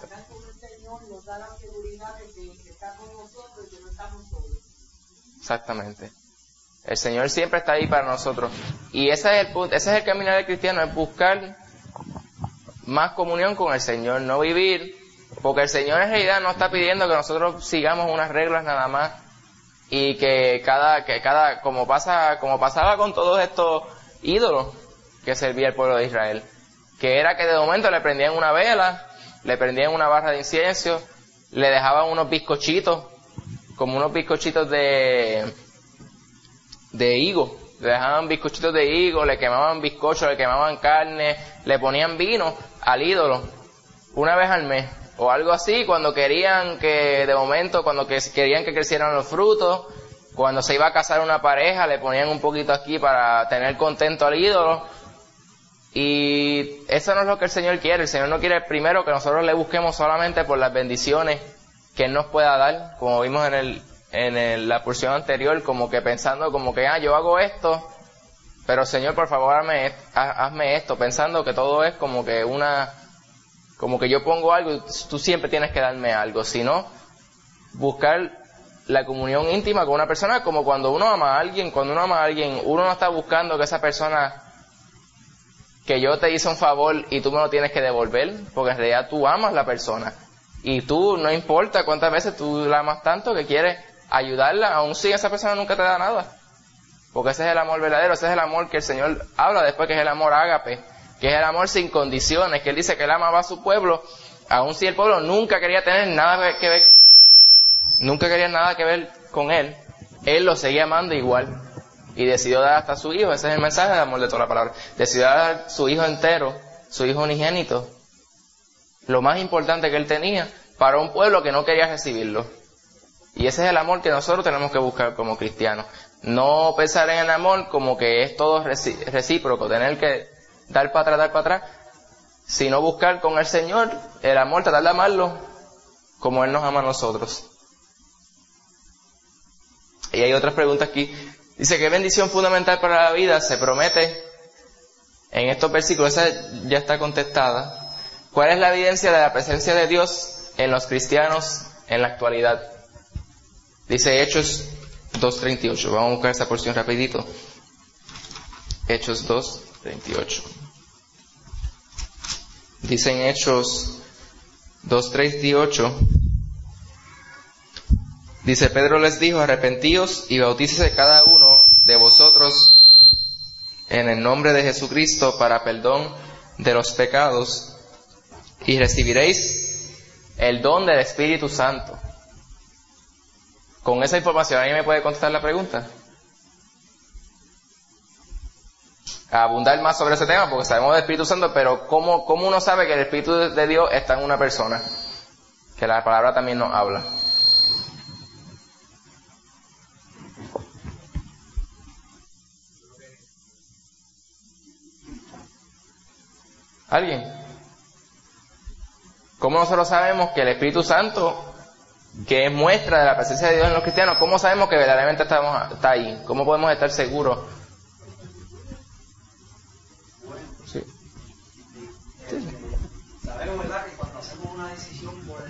Exactamente. El Señor siempre está ahí para nosotros. Y ese es el punto, ese es el caminar del cristiano, es buscar más comunión con el Señor, no vivir, porque el Señor en realidad no está pidiendo que nosotros sigamos unas reglas nada más, y que cada como pasaba con todos estos ídolos que servía el pueblo de Israel, que era que de momento le prendían una vela, le prendían una barra de incienso, le dejaban unos bizcochitos, como unos bizcochitos de higo, le dejaban bizcochitos de higo, le quemaban bizcochos, le quemaban carne, le ponían vino al ídolo una vez al mes o algo así, cuando querían que de momento, cuando querían que crecieran los frutos, cuando se iba a casar una pareja le ponían un poquito aquí para tener contento al ídolo. Y eso no es lo que el Señor quiere. El Señor no quiere primero que nosotros le busquemos solamente por las bendiciones que Él nos pueda dar, como vimos en la porción anterior, como que pensando como que yo hago esto, pero Señor, por favor, hazme esto, pensando que todo es como que yo pongo algo y tú siempre tienes que darme algo, sino buscar la comunión íntima con una persona, como cuando uno ama a alguien, uno no está buscando que esa persona, que yo te hice un favor y tú me lo tienes que devolver, porque en realidad tú amas a la persona, y tú, no importa cuántas veces tú la amas tanto que quieres ayudarla, aun si esa persona nunca te da nada, porque ese es el amor verdadero, ese es el amor que el Señor habla después, que es el amor ágape, que es el amor sin condiciones, que Él dice que Él amaba a su pueblo, aun si el pueblo nunca quería tener nada que ver con Él, Él lo seguía amando igual, y decidió dar hasta su hijo. Ese es el mensaje de amor de toda la palabra, decidió dar su hijo entero, su hijo unigénito, lo más importante que Él tenía, para un pueblo que no quería recibirlo. Y ese es el amor que nosotros tenemos que buscar como cristianos. No pensar en el amor como que es todo recíproco, tener que dar para atrás, sino buscar con el Señor el amor, tratar de amarlo como Él nos ama a nosotros. Y hay otras preguntas aquí. Dice, ¿qué bendición fundamental para la vida se promete en estos versículos? Esa ya está contestada. ¿Cuál es la evidencia de la presencia de Dios en los cristianos en la actualidad? Dice Hechos 2:38. Vamos a buscar esa porción rapidito. Hechos 2:38. Dice en Hechos 2:38. Dice, Pedro les dijo, arrepentíos y bautícese cada uno de vosotros en el nombre de Jesucristo para perdón de los pecados y recibiréis el don del Espíritu Santo. Con esa información, ¿alguien me puede contestar la pregunta? A abundar más sobre ese tema, porque sabemos del Espíritu Santo, pero ¿cómo uno sabe que el Espíritu de Dios está en una persona? Que la palabra también nos habla. ¿Alguien? ¿Cómo nosotros sabemos que el Espíritu Santo, que es muestra de la presencia de Dios en los cristianos, cómo sabemos que verdaderamente está ahí? ¿Cómo podemos estar seguros? Sí. Sabemos, ¿verdad?, que cuando hacemos una decisión por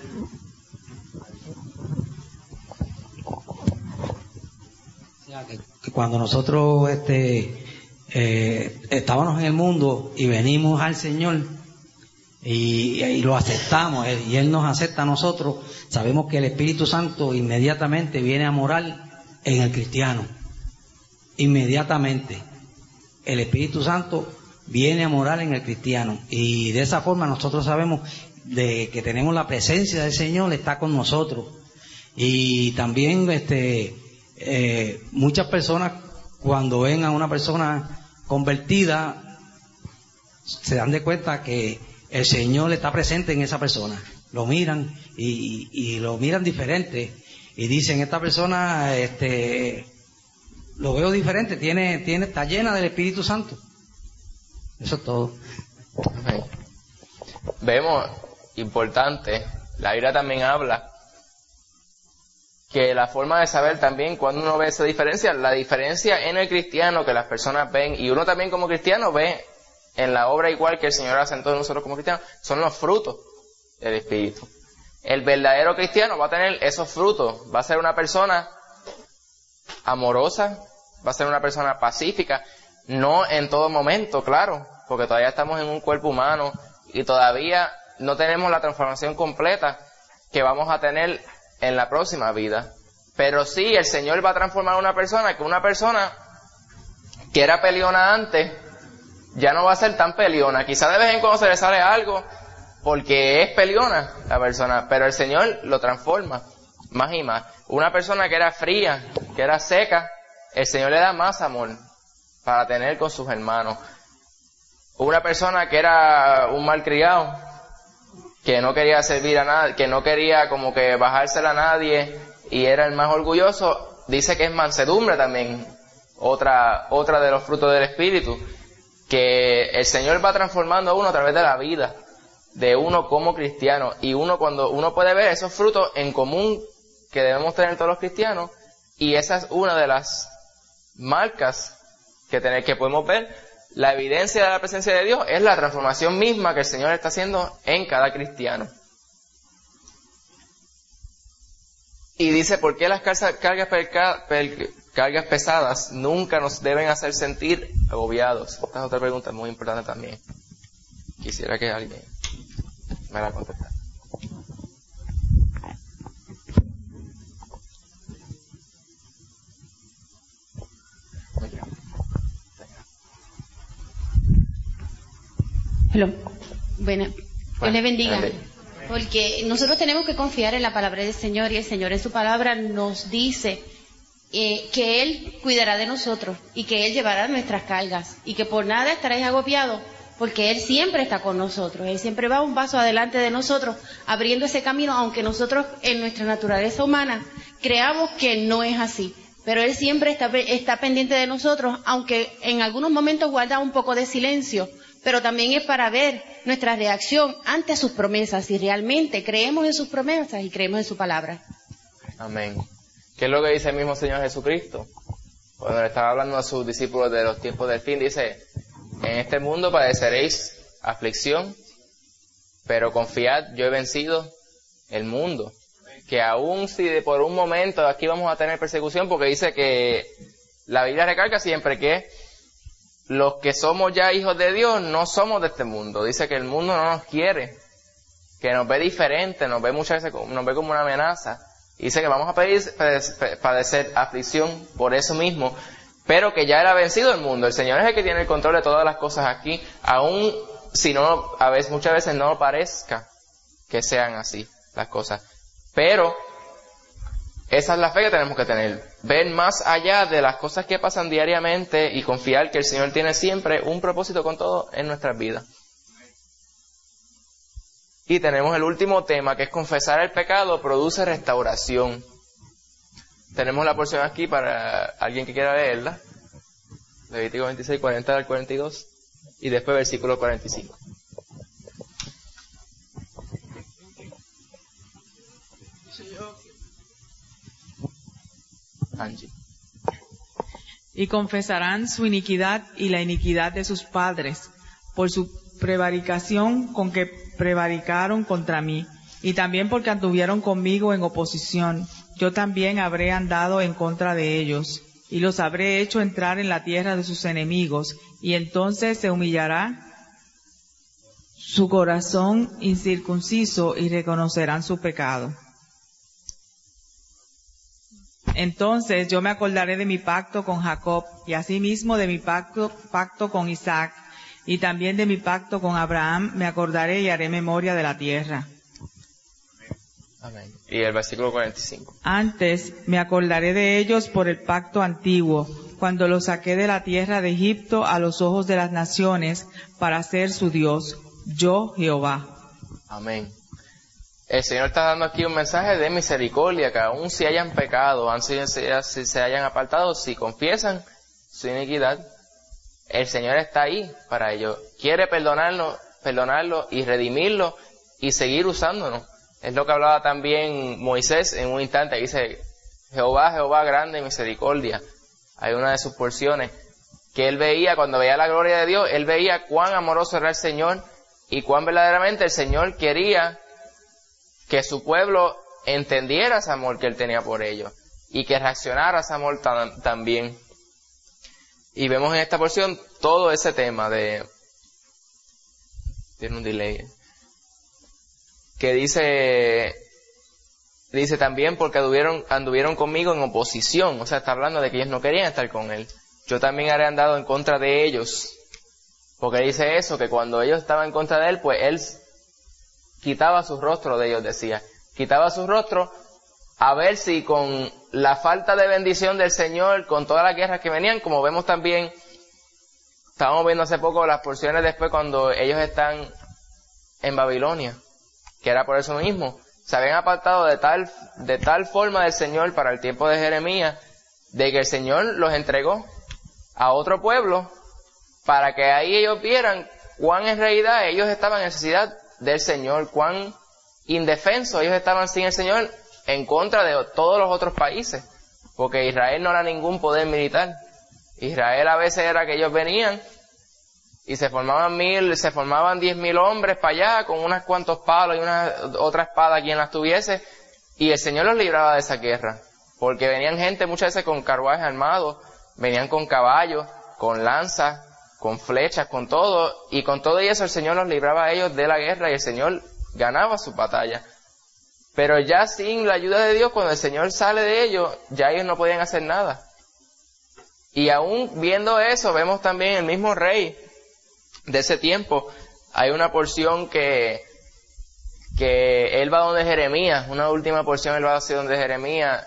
que cuando nosotros estábamos en el mundo y venimos al Señor y lo aceptamos, y Él nos acepta a nosotros, sabemos que el Espíritu Santo inmediatamente viene a morar en el cristiano. Inmediatamente el Espíritu Santo viene a morar en el cristiano, y de esa forma nosotros sabemos de que tenemos la presencia del Señor, está con nosotros. Y también muchas personas, cuando ven a una persona convertida, se dan de cuenta que el Señor está presente en esa persona. Lo miran y lo miran diferente y dicen, esta persona lo veo diferente, está llena del Espíritu Santo. Eso es todo. Vemos, importante, la Biblia también habla que la forma de saber también cuando uno ve esa diferencia, la diferencia en el cristiano que las personas ven, y uno también como cristiano ve en la obra igual que el Señor hace en todos nosotros como cristianos, son los frutos. del Espíritu. El verdadero cristiano va a tener esos frutos, va a ser una persona amorosa, va a ser una persona pacífica, no en todo momento, claro, porque todavía estamos en un cuerpo humano y todavía no tenemos la transformación completa que vamos a tener en la próxima vida. Pero sí, el Señor va a transformar a una persona que era peleona antes, ya no va a ser tan peleona. Quizá de vez en cuando se le sale algo, porque es peleona la persona, pero el Señor lo transforma más y más. Una persona que era fría, que era seca, el Señor le da más amor para tener con sus hermanos. Una persona que era un malcriado, que no quería servir a nadie, que no quería como que bajársela a nadie y era el más orgulloso, dice que es mansedumbre también, otra de los frutos del Espíritu, que el Señor va transformando a uno a través de la vida de uno como cristiano, y cuando uno puede ver esos frutos en común que debemos tener todos los cristianos, y esa es una de las marcas que podemos ver. La evidencia de la presencia de Dios es la transformación misma que el Señor está haciendo en cada cristiano. Y dice, ¿por qué las cargas pesadas nunca nos deben hacer sentir agobiados? Esta es otra pregunta muy importante también. Quisiera que alguien me la contestara. Hello. Bueno, Dios le bendiga. Porque nosotros tenemos que confiar en la palabra del Señor, y el Señor en su palabra nos dice que Él cuidará de nosotros y que Él llevará nuestras cargas y que por nada estaréis agobiados, porque Él siempre está con nosotros. Él siempre va un paso adelante de nosotros, abriendo ese camino, aunque nosotros en nuestra naturaleza humana creamos que no es así. Pero Él siempre está pendiente de nosotros, aunque en algunos momentos guarda un poco de silencio, pero también es para ver nuestra reacción ante sus promesas, si realmente creemos en sus promesas y creemos en su palabra. Amén. ¿Qué es lo que dice el mismo Señor Jesucristo? Cuando le estaba hablando a sus discípulos de los tiempos del fin, dice, en este mundo padeceréis aflicción, pero confiad, yo he vencido el mundo. Que aún si por un momento aquí vamos a tener persecución, porque dice que la Biblia recalca siempre que los que somos ya hijos de Dios no somos de este mundo. Dice que el mundo no nos quiere, que nos ve diferente, nos ve muchas veces nos ve como una amenaza. Dice que vamos a padecer aflicción por eso mismo, pero que ya era vencido el mundo. El Señor es el que tiene el control de todas las cosas aquí, aun si no, muchas veces no parezca que sean así las cosas. Pero esa es la fe que tenemos que tener, ver más allá de las cosas que pasan diariamente y confiar que el Señor tiene siempre un propósito con todo en nuestras vidas. Y tenemos el último tema, que es confesar el pecado produce restauración. Tenemos la porción aquí para alguien que quiera leerla, Levítico 26, 40 al 42, y después versículo 45. Angie. Y confesarán su iniquidad y la iniquidad de sus padres, por su prevaricación con que prevaricaron contra mí, y también porque anduvieron conmigo en oposición. Yo también habré andado en contra de ellos, y los habré hecho entrar en la tierra de sus enemigos, y entonces se humillará su corazón incircunciso, y reconocerán su pecado. Entonces yo me acordaré de mi pacto con Jacob, y asimismo de mi pacto con Isaac, y también de mi pacto con Abraham me acordaré y haré memoria de la tierra. Amén. Y el versículo 45. Antes me acordaré de ellos por el pacto antiguo, cuando los saqué de la tierra de Egipto a los ojos de las naciones, para ser su Dios, yo Jehová. Amén. El Señor está dando aquí un mensaje de misericordia, que aun si hayan pecado, si se hayan apartado, si confiesan su iniquidad, el Señor está ahí para ellos. Quiere perdonarlo y redimirlo y seguir usándonos. Es lo que hablaba también Moisés en un instante. Dice, Jehová, Jehová, grande en misericordia. Hay una de sus porciones que él veía, cuando veía la gloria de Dios, él veía cuán amoroso era el Señor y cuán verdaderamente el Señor quería que su pueblo entendiera ese amor que él tenía por ellos y que reaccionara a ese amor también. Y vemos en esta porción todo ese tema de... Tiene un delay. Que dice también porque anduvieron conmigo en oposición. O sea, está hablando de que ellos no querían estar con él. Yo también haré andado en contra de ellos. Porque dice eso, que cuando ellos estaban en contra de él, pues él quitaba su rostro de ellos, decía. Quitaba su rostro a ver si con la falta de bendición del Señor, con todas las guerras que venían, como vemos también, estábamos viendo hace poco las porciones después cuando ellos están en Babilonia, que era por eso mismo. Se habían apartado de tal forma del Señor para el tiempo de Jeremías, de que el Señor los entregó a otro pueblo para que ahí ellos vieran cuán en realidad ellos estaban en necesidad del Señor, cuán indefensos ellos estaban sin el Señor en contra de todos los otros países, porque Israel no era ningún poder militar. Israel a veces era que ellos venían y se formaban 10,000 hombres para allá con unos cuantos palos y otra espada quien las tuviese, y el Señor los libraba de esa guerra, porque venían gente muchas veces con carruajes armados, venían con caballos, con lanzas, con flechas, con todo, y con todo eso el Señor los libraba a ellos de la guerra y el Señor ganaba su batalla. Pero ya sin la ayuda de Dios, cuando el Señor sale de ellos, ya ellos no podían hacer nada. Y aún viendo eso, vemos también el mismo rey de ese tiempo. Hay una porción que él va donde Jeremías, una última porción él va hacia donde Jeremías,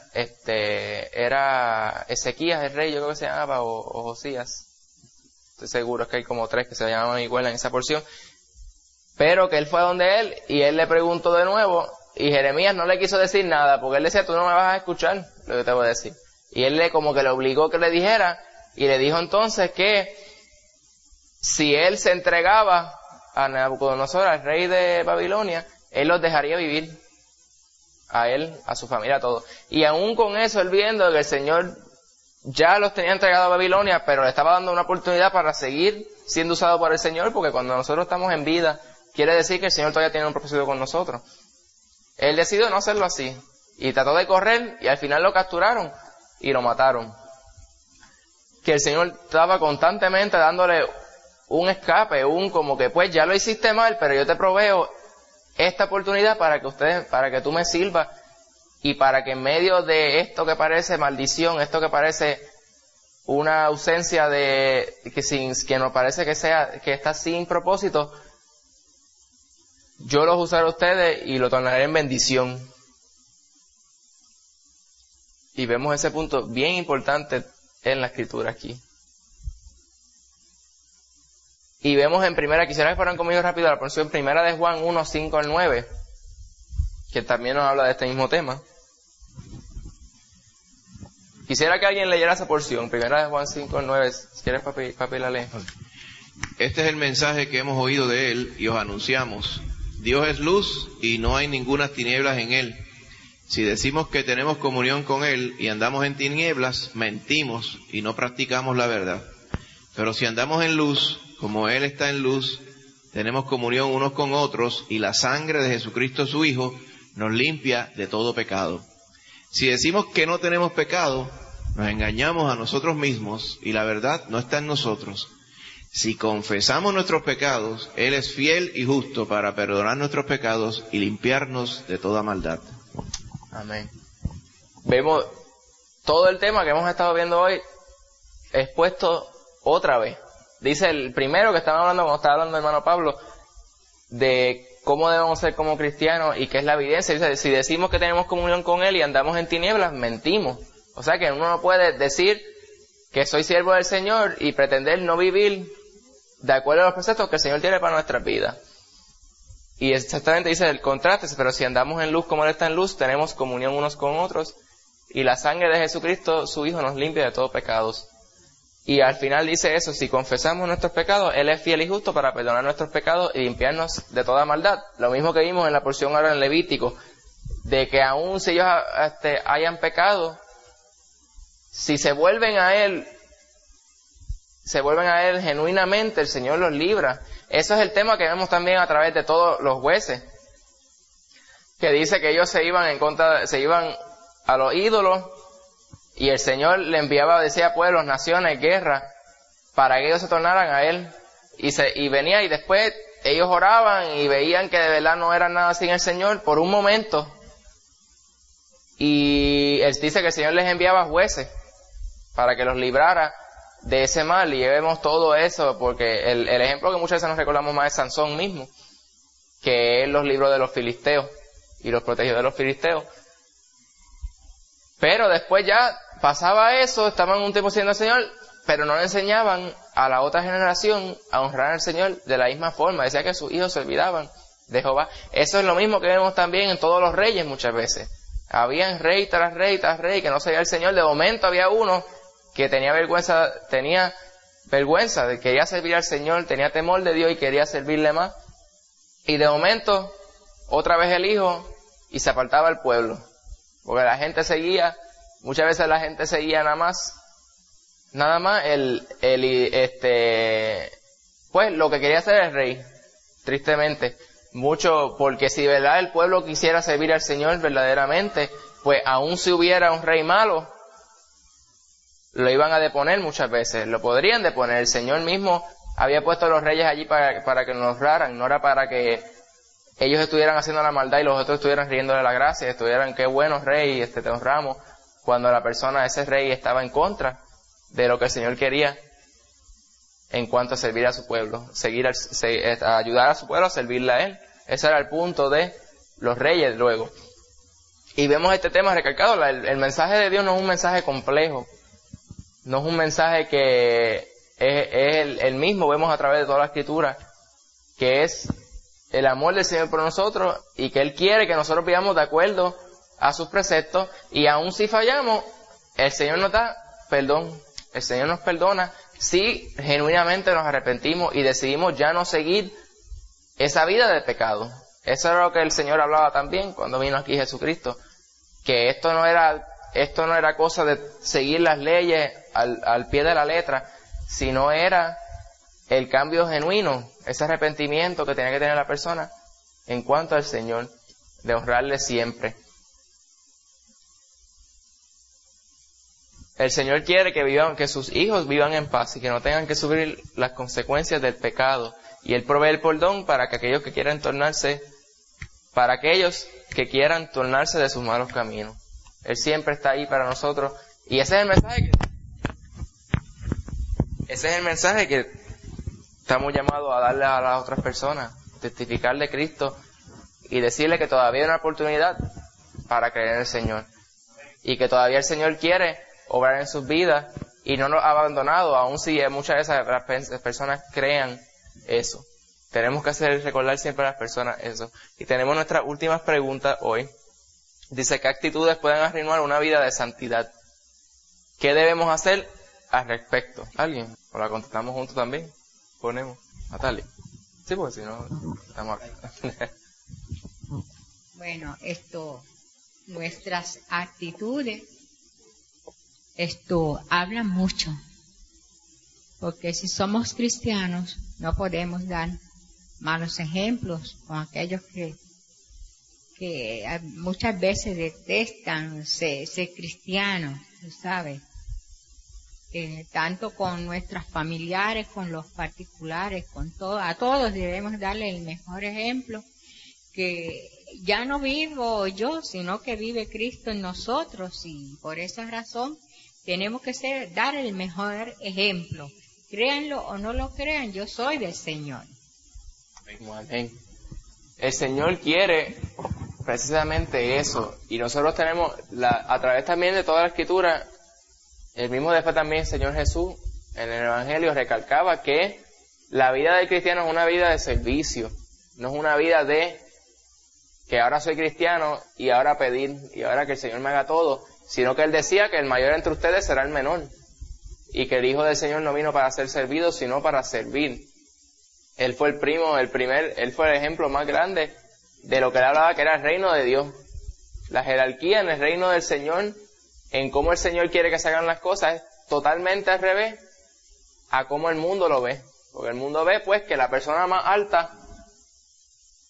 era Ezequías el rey, yo creo que se llamaba, o Josías. Estoy seguro, es que hay como 3 que se llaman igual en esa porción. Pero que él fue a donde él y él le preguntó de nuevo, y Jeremías no le quiso decir nada, porque él decía, tú no me vas a escuchar lo que te voy a decir. Y él como que le obligó que le dijera, y le dijo entonces que si él se entregaba a Nabucodonosor, al rey de Babilonia, él los dejaría vivir, a él, a su familia, a todos. Y aún con eso, él viendo que el Señor ya los tenía entregados a Babilonia, pero le estaba dando una oportunidad para seguir siendo usado por el Señor, porque cuando nosotros estamos en vida, quiere decir que el Señor todavía tiene un propósito con nosotros. Él decidió no hacerlo así, y trató de correr, y al final lo capturaron, y lo mataron. Que el Señor estaba constantemente dándole un escape, como que pues ya lo hiciste mal, pero yo te proveo esta oportunidad para que tú me sirvas, y para que en medio de esto que parece maldición, esto que parece una ausencia que nos parece que está sin propósito, yo los usaré a ustedes y lo tornaré en bendición. Y vemos ese punto bien importante en la escritura aquí. Y vemos en quisiera que fueran conmigo rápido a la porción primera de Juan 1, 5 al 9, que también nos habla de este mismo tema. Quisiera que alguien leyera esa porción, primera de Juan 5 al 9, si quieres papi la lee. Este es el mensaje que hemos oído de él y os anunciamos. Dios es luz y no hay ninguna tinieblas en él. Si decimos que tenemos comunión con él y andamos en tinieblas, mentimos y no practicamos la verdad. Pero si andamos en luz, como él está en luz, tenemos comunión unos con otros y la sangre de Jesucristo su Hijo nos limpia de todo pecado. Si decimos que no tenemos pecado, nos engañamos a nosotros mismos y la verdad no está en nosotros. Si confesamos nuestros pecados, Él es fiel y justo para perdonar nuestros pecados y limpiarnos de toda maldad. Amén. Vemos todo el tema que hemos estado viendo hoy expuesto otra vez. Dice el primero que estaba hablando, cuando estaba hablando el hermano Pablo, de cómo debemos ser como cristianos y qué es la evidencia. Dice, si decimos que tenemos comunión con Él y andamos en tinieblas, mentimos. O sea que uno no puede decir que soy siervo del Señor y pretender no vivir de acuerdo a los preceptos que el Señor tiene para nuestras vidas. Y exactamente dice el contraste, pero si andamos en luz como Él está en luz, tenemos comunión unos con otros, y la sangre de Jesucristo, su Hijo, nos limpia de todos pecados. Y al final dice eso, si confesamos nuestros pecados, Él es fiel y justo para perdonar nuestros pecados y limpiarnos de toda maldad. Lo mismo que vimos en la porción ahora en Levítico, de que aun si ellos hayan pecado, si se vuelven a Él genuinamente, el Señor los libra. Eso es el tema que vemos también a través de todos los jueces. que dice que ellos se iban a los ídolos, y el Señor le enviaba, decía, pueblos, naciones, guerra, para que ellos se tornaran a Él. Y venía, y después ellos oraban y veían que de verdad no era nada sin el Señor por un momento. Y Él dice que el Señor les enviaba jueces para que los librara de ese mal. Y vemos todo eso, porque el ejemplo que muchas veces nos recordamos más es Sansón mismo, que Él los libró de los filisteos y los protegió de los filisteos. Pero después ya pasaba eso, estaban un tiempo sirviendo al Señor, pero no le enseñaban a la otra generación a honrar al Señor de la misma forma. Decía que sus hijos se olvidaban de Jehová. Eso es lo mismo que vemos también en todos los reyes muchas veces. Habían rey tras rey tras rey que no sabía el Señor. De momento había uno que tenía vergüenza, de que quería servir al Señor, tenía temor de Dios y quería servirle más. Y de momento, otra vez el hijo, y se apartaba el pueblo. Porque la gente seguía, muchas veces la gente seguía nada más pues lo que quería hacer el rey, tristemente. Mucho, porque si verdad el pueblo quisiera servir al Señor verdaderamente, pues aun si hubiera un rey malo, lo iban a deponer muchas veces, lo podrían deponer. El Señor mismo había puesto a los reyes allí para que nos honraran, no era para que ellos estuvieran haciendo la maldad y los otros estuvieran riéndole la gracia, estuvieran, qué bueno rey, te honramos, cuando la persona, ese rey, estaba en contra de lo que el Señor quería en cuanto a servir a su pueblo, ayudar a su pueblo a servirle a Él. Ese era el punto de los reyes luego. Y vemos este tema recalcado, el mensaje de Dios no es un mensaje complejo, no es un mensaje que es el mismo, vemos a través de toda la Escritura, que es el amor del Señor por nosotros y que Él quiere que nosotros vivamos de acuerdo a sus preceptos, y aun si fallamos, el Señor nos da perdón, el Señor nos perdona si genuinamente nos arrepentimos y decidimos ya no seguir esa vida de pecado. Eso era lo que el Señor hablaba también cuando vino aquí Jesucristo, que esto no era cosa de seguir las leyes al pie de la letra, sino era el cambio genuino, ese arrepentimiento que tenía que tener la persona en cuanto al Señor, de honrarle siempre. El Señor quiere que sus hijos vivan en paz y que no tengan que sufrir las consecuencias del pecado. Y Él provee el perdón para aquellos que quieran tornarse de sus malos caminos. Él siempre está ahí para nosotros. Y ese es el mensaje que estamos llamados a darle a las otras personas, testificar de Cristo y decirle que todavía hay una oportunidad para creer en el Señor. Y que todavía el Señor quiere obrar en sus vidas y no nos ha abandonado, aun si muchas veces las personas crean eso. Tenemos que recordar siempre a las personas eso. Y tenemos nuestras últimas preguntas hoy. Dice, ¿qué actitudes pueden arruinar una vida de santidad? ¿Qué debemos hacer al respecto? ¿Alguien? ¿O la contestamos juntos también? Ponemos. Natalia. Sí, porque si no, estamos acá. Bueno, nuestras actitudes, habla mucho, porque si somos cristianos no podemos dar malos ejemplos con aquellos que muchas veces detestan ser cristianos, tú sabes, tanto con nuestros familiares, con los particulares, a todos debemos darle el mejor ejemplo, que ya no vivo yo, sino que vive Cristo en nosotros, y por esa razón tenemos que dar el mejor ejemplo. Créanlo o no lo crean, yo soy del Señor. Amén. El Señor quiere precisamente eso, y nosotros tenemos, a través también de toda la Escritura, el mismo después también el Señor Jesús en el Evangelio recalcaba que la vida del cristiano es una vida de servicio, no es una vida de que ahora soy cristiano y ahora pedir y ahora que el Señor me haga todo, sino que Él decía que el mayor entre ustedes será el menor, y que el Hijo del Señor no vino para ser servido, sino para servir. Él fue Él fue el ejemplo más grande de lo que Él hablaba, que era el reino de Dios. La jerarquía en el reino del Señor, en cómo el Señor quiere que se hagan las cosas, es totalmente al revés a cómo el mundo lo ve. Porque el mundo ve, pues, que la persona más alta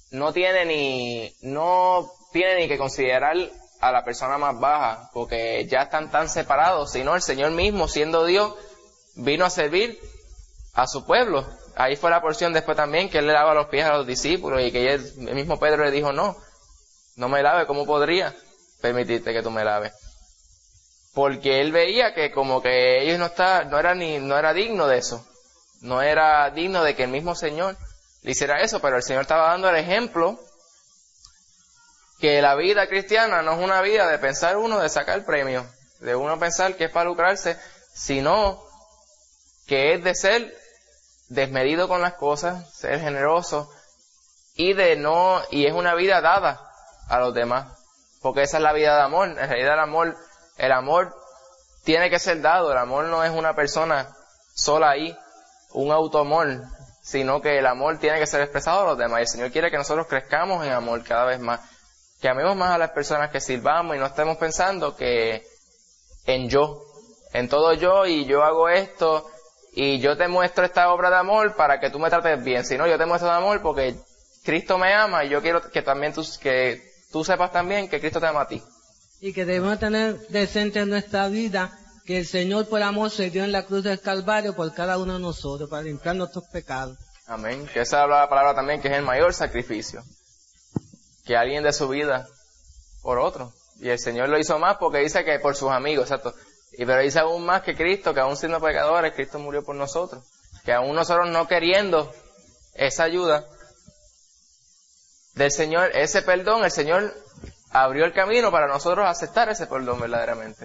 no tiene ni que considerar a la persona más baja, porque ya están tan separados, sino el Señor mismo, siendo Dios, vino a servir a su pueblo. Ahí fue la porción después también, que Él le lava los pies a los discípulos, y que el mismo Pedro le dijo, no me lave, ¿cómo podría permitirte que tú me laves? Porque Él veía que como que ellos no era digno de eso, no era digno de que el mismo Señor le hiciera eso, pero el Señor estaba dando el ejemplo que la vida cristiana no es una vida de pensar uno de sacar premio, de uno pensar que es para lucrarse, sino que es de ser desmedido con las cosas, ser generoso y es una vida dada a los demás, porque esa es la vida de amor. En realidad el amor tiene que ser dado, el amor no es una persona sola ahí, un autoamor, sino que el amor tiene que ser expresado a los demás, y el Señor quiere que nosotros crezcamos en amor cada vez más, que amemos más a las personas que sirvamos y no estemos pensando que en todo yo, y yo hago esto y yo te muestro esta obra de amor para que tú me trates bien, sino yo te muestro de amor porque Cristo me ama y yo quiero que también que tú sepas también que Cristo te ama a ti. Y que debemos tener presente en nuestra vida que el Señor por amor se dio en la cruz del Calvario por cada uno de nosotros, para limpiar nuestros pecados. Amén. Que esa es la palabra también, que es el mayor sacrificio, que alguien dé su vida por otro. Y el Señor lo hizo más porque dice que por sus amigos, exacto. Pero dice aún más que Cristo, que aún siendo pecadores, Cristo murió por nosotros. Que aún nosotros no queriendo esa ayuda del Señor, ese perdón, el Señor abrió el camino para nosotros aceptar ese perdón verdaderamente.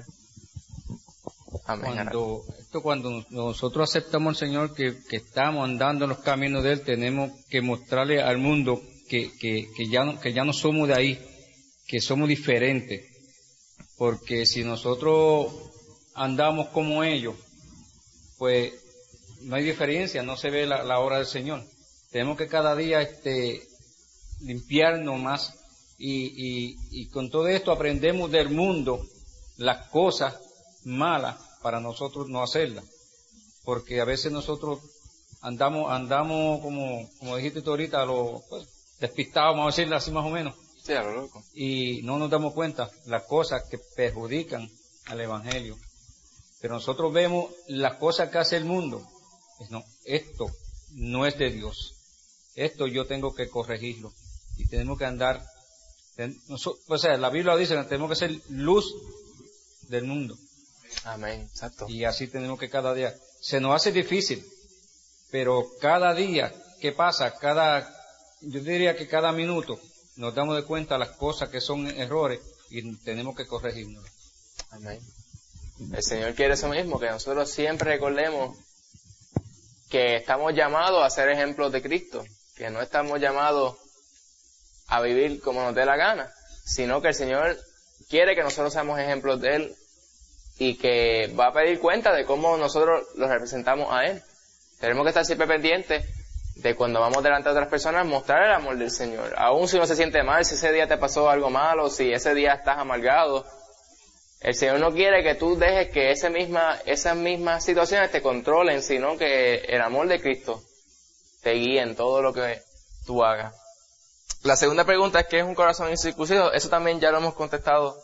Amén. Cuando nosotros aceptamos al Señor, que estamos andando en los caminos de Él, tenemos que mostrarle al mundo que ya no somos de ahí, que somos diferentes. Porque si nosotros andamos como ellos, pues no hay diferencia, no se ve la obra del Señor. Tenemos que cada día limpiarnos más, y con todo esto aprendemos del mundo las cosas malas para nosotros no hacerlas, porque a veces nosotros andamos como dijiste tú ahorita, despistados, vamos a decirlo así más o menos. Sí, a lo loco. Y no nos damos cuenta las cosas que perjudican al Evangelio. Pero nosotros vemos las cosas que hace el mundo. No, esto no es de Dios. Esto yo tengo que corregirlo. Y tenemos que andar. O sea, la Biblia dice que tenemos que ser luz del mundo. Amén, exacto. Y así tenemos que cada día. Se nos hace difícil, pero cada día que pasa, yo diría que cada minuto, nos damos de cuenta las cosas que son errores y tenemos que corregirnos. Amén. El Señor quiere eso mismo, que nosotros siempre recordemos que estamos llamados a ser ejemplos de Cristo, que no estamos llamados a vivir como nos dé la gana, sino que el Señor quiere que nosotros seamos ejemplos de Él y que va a pedir cuenta de cómo nosotros los representamos a Él. Tenemos que estar siempre pendientes de cuando vamos delante de otras personas, mostrar el amor del Señor. Aún si uno se siente mal, si ese día te pasó algo malo, si ese día estás amargado, el Señor no quiere que tú dejes que esas mismas situaciones te controlen, sino que el amor de Cristo te guíe en todo lo que tú hagas. La segunda pregunta es, ¿qué es un corazón incircunciso? Eso también ya lo hemos contestado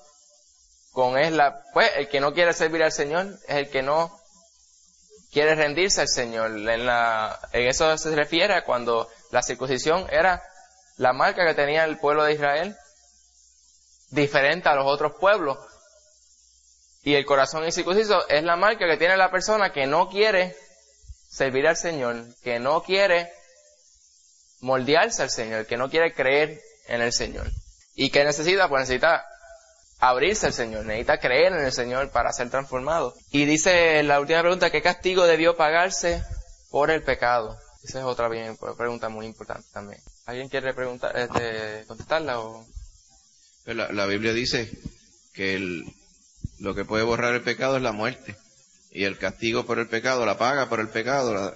el que no quiere servir al Señor, es el que no quiere rendirse al Señor. En eso se refiere a cuando la circuncisión era la marca que tenía el pueblo de Israel, diferente a los otros pueblos. Y el corazón incircunciso es la marca que tiene la persona que no quiere servir al Señor, que no quiere moldearse al Señor, que no quiere creer en el Señor. ¿Y qué necesita? Pues necesita abrirse al Señor, necesita creer en el Señor para ser transformado. Y dice la última pregunta, ¿qué castigo debió pagarse por el pecado? Esa es otra pregunta muy importante también. ¿Alguien quiere contestarla? O? La Biblia dice que lo que puede borrar el pecado es la muerte, y el castigo por el pecado, la paga por el pecado,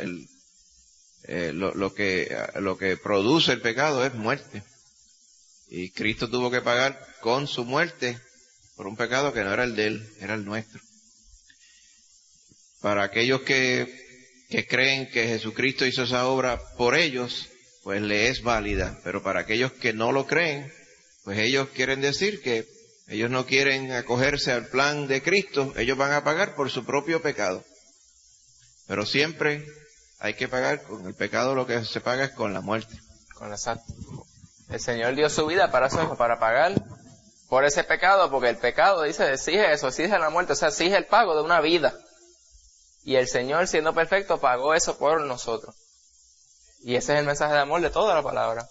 lo que produce el pecado es muerte. Y Cristo tuvo que pagar con su muerte por un pecado que no era el de Él, era el nuestro. Para aquellos que creen que Jesucristo hizo esa obra por ellos, pues le es válida. Pero para aquellos que no lo creen, pues ellos quieren decir que ellos no quieren acogerse al plan de Cristo, ellos van a pagar por su propio pecado. Pero siempre hay que pagar con el pecado, lo que se paga es con la muerte. Con la santa. El Señor dio su vida para eso, para pagar por ese pecado, porque el pecado exige eso, exige la muerte, o sea, exige el pago de una vida. Y el Señor, siendo perfecto, pagó eso por nosotros. Y ese es el mensaje de amor de toda la palabra.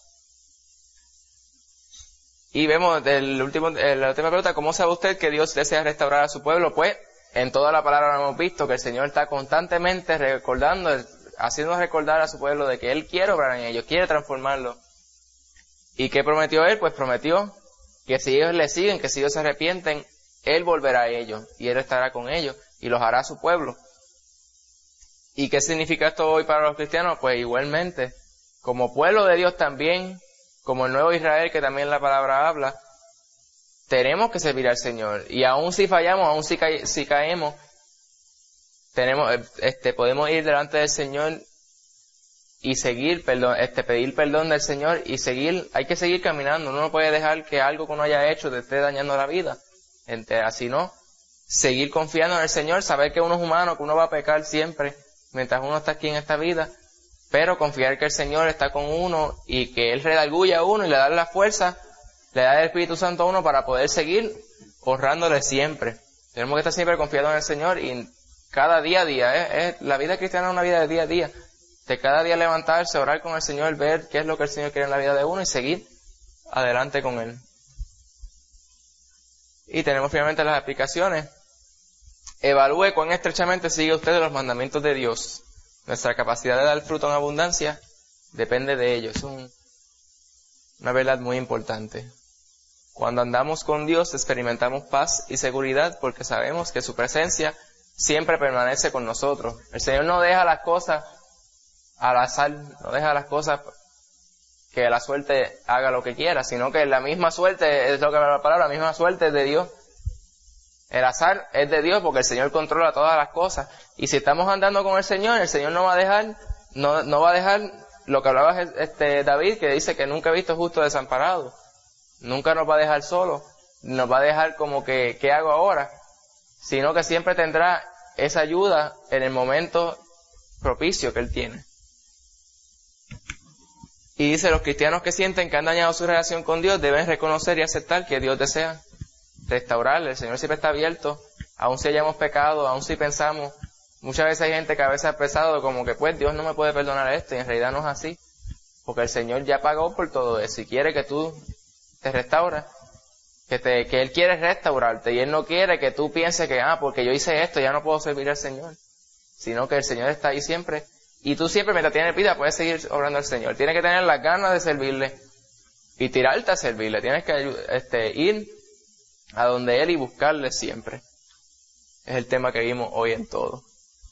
Y vemos la última pregunta, ¿cómo sabe usted que Dios desea restaurar a su pueblo? Pues en toda la palabra hemos visto que el Señor está constantemente recordando, haciendo recordar a su pueblo de que Él quiere obrar en ellos, quiere transformarlo. ¿Y qué prometió Él? Pues prometió que si ellos le siguen, que si ellos se arrepienten, Él volverá a ellos y Él estará con ellos y los hará a su pueblo. ¿Y qué significa esto hoy para los cristianos? Pues igualmente, como pueblo de Dios también, como el nuevo Israel que también la palabra habla, tenemos que servir al Señor. Y aun si fallamos, aun si caemos, podemos ir delante del Señor y seguir, pedir perdón del Señor y hay que seguir caminando. Uno no puede dejar que algo que uno haya hecho te esté dañando la vida entera, sino seguir confiando en el Señor, saber que uno es humano, que uno va a pecar siempre mientras uno está aquí en esta vida, pero confiar que el Señor está con uno y que Él redarguye a uno y le da la fuerza, le da el Espíritu Santo a uno para poder seguir honrándole siempre. Tenemos que estar siempre confiados en el Señor y cada día a día, la vida cristiana es una vida de día a día, de cada día levantarse, orar con el Señor, ver qué es lo que el Señor quiere en la vida de uno y seguir adelante con Él. Y tenemos finalmente las aplicaciones. Evalúe cuán estrechamente sigue usted los mandamientos de Dios. Nuestra capacidad de dar fruto en abundancia depende de ello. Es una verdad muy importante. Cuando andamos con Dios experimentamos paz y seguridad porque sabemos que su presencia siempre permanece con nosotros. El Señor no deja las cosas al azar, no deja las cosas que la suerte haga lo que quiera, sino que la misma suerte, es lo que habla la palabra, la misma suerte es de Dios. El azar es de Dios porque el Señor controla todas las cosas. Y si estamos andando con el Señor no va a dejar, no va a dejar lo que hablaba David, que dice que nunca he visto justo desamparado. Nunca nos va a dejar solo, nos va a dejar como que, ¿qué hago ahora? Sino que siempre tendrá esa ayuda en el momento propicio que Él tiene. Y dice, los cristianos que sienten que han dañado su relación con Dios deben reconocer y aceptar que Dios desea restaurarle. El Señor siempre está abierto, aun si hayamos pecado, aun si pensamos. Muchas veces hay gente que a veces ha pensado como que pues Dios no me puede perdonar esto, y en realidad no es así, porque el Señor ya pagó por todo eso y quiere que tú te restaures, que Él quiere restaurarte y Él no quiere que tú pienses que porque yo hice esto ya no puedo servir al Señor, sino que el Señor está ahí siempre y tú siempre mientras tienes vida puedes seguir obrando al Señor. Tienes que tener las ganas de servirle y tirarte a servirle, tienes que ir a donde Él y buscarle siempre. Es el tema que vimos hoy en todo.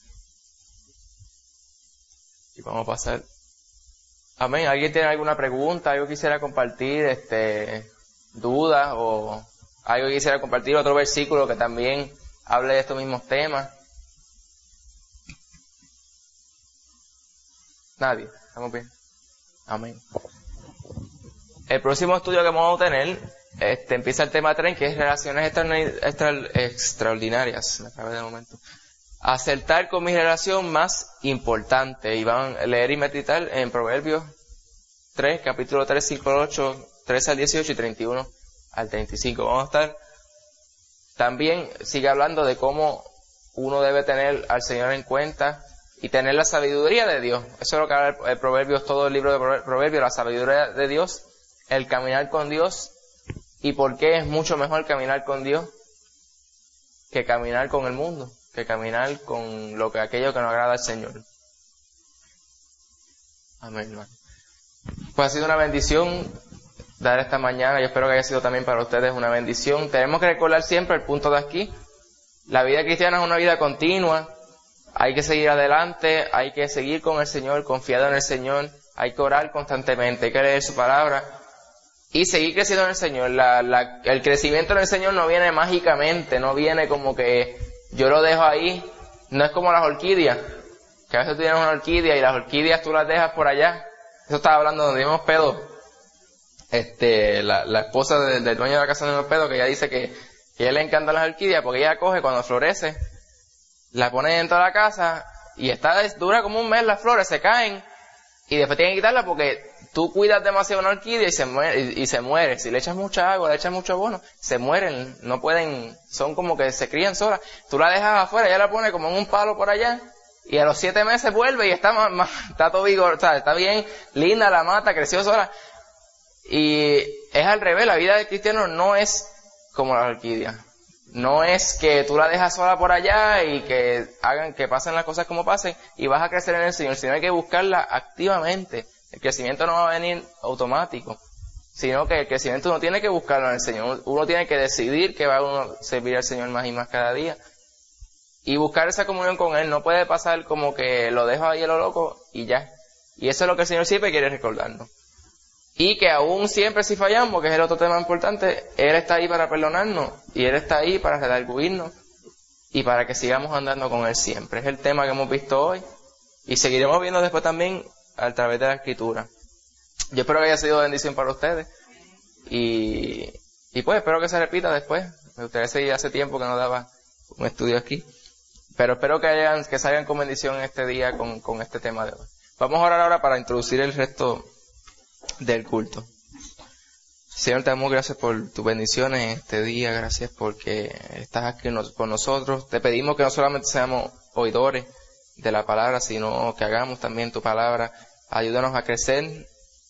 Y vamos a pasar. Amén. ¿Alguien tiene alguna pregunta? ¿Algo quisiera compartir? ¿Dudas? ¿O algo quisiera compartir? Otro versículo que también hable de estos mismos temas. Nadie. ¿Estamos bien? Amén. El próximo estudio que vamos a tener, empieza el tema 3, que es relaciones extraordinarias. Me acabé de momento. Acertar con mi relación más importante. Y van a leer y meditar en Proverbios 3, capítulo 3, 5 al 8, 13 al 18 y 31 al 35. Vamos a estar, también sigue hablando de cómo uno debe tener al Señor en cuenta y tener la sabiduría de Dios. Eso es lo que habla el Proverbios, todo el libro de Proverbios, la sabiduría de Dios, el caminar con Dios y por qué es mucho mejor caminar con Dios que caminar con el mundo, que caminar con aquello que no agrada al Señor. Amén, hermano. Pues ha sido una bendición dar esta mañana. Yo espero que haya sido también para ustedes una bendición. Tenemos que recordar siempre el punto de aquí. La vida cristiana es una vida continua. Hay que seguir adelante, hay que seguir con el Señor, confiado en el Señor. Hay que orar constantemente, hay que leer su palabra y seguir creciendo en el Señor. El crecimiento en el Señor no viene mágicamente, no viene como que yo lo dejo ahí. No es como las orquídeas, que a veces tú tienes una orquídea y las orquídeas tú las dejas por allá Eso estaba hablando donde vimos pedo. La esposa del dueño de la casa de los pedos, que ella dice que a ella le encantan las orquídeas porque ella coge cuando florece, la pone dentro de la casa y dura como un mes las flores, se caen y después tienen que quitarla porque tú cuidas demasiado una orquídea y se muere. Si le echas mucha agua, le echas mucho abono, se mueren, no pueden, son como que se crían solas. Tú la dejas afuera, ella la pone como en un palo por allá y a los 7 meses vuelve y está todo vigor, o sea, está bien linda la mata, creció sola. Y es al revés, la vida del cristiano no es como la orquídea. No es que tú la dejas sola por allá y que pasen las cosas como pasen y vas a crecer en el Señor, sino hay que buscarla activamente. El crecimiento no va a venir automático, sino que el crecimiento uno tiene que buscarlo en el Señor. Uno tiene que decidir que va a uno servir al Señor más y más cada día. Y buscar esa comunión con Él. No puede pasar como que lo dejo ahí a lo loco y ya. Y eso es lo que el Señor siempre quiere recordarnos. Y que aún siempre si fallamos, que es el otro tema importante, Él está ahí para perdonarnos y Él está ahí para redarguirnos y para que sigamos andando con Él siempre. Es el tema que hemos visto hoy y seguiremos viendo después también a través de la Escritura. Yo espero que haya sido bendición para ustedes y pues espero que se repita después. Me gustaría seguir, hace tiempo que no daba un estudio aquí, pero espero que salgan con bendición este día con este tema de hoy. Vamos a orar ahora para introducir el resto del culto. Señor, te damos gracias por tus bendiciones en este día, gracias porque estás aquí con nosotros. Te pedimos que no solamente seamos oidores de la palabra, sino que hagamos también tu palabra. Ayúdanos a crecer,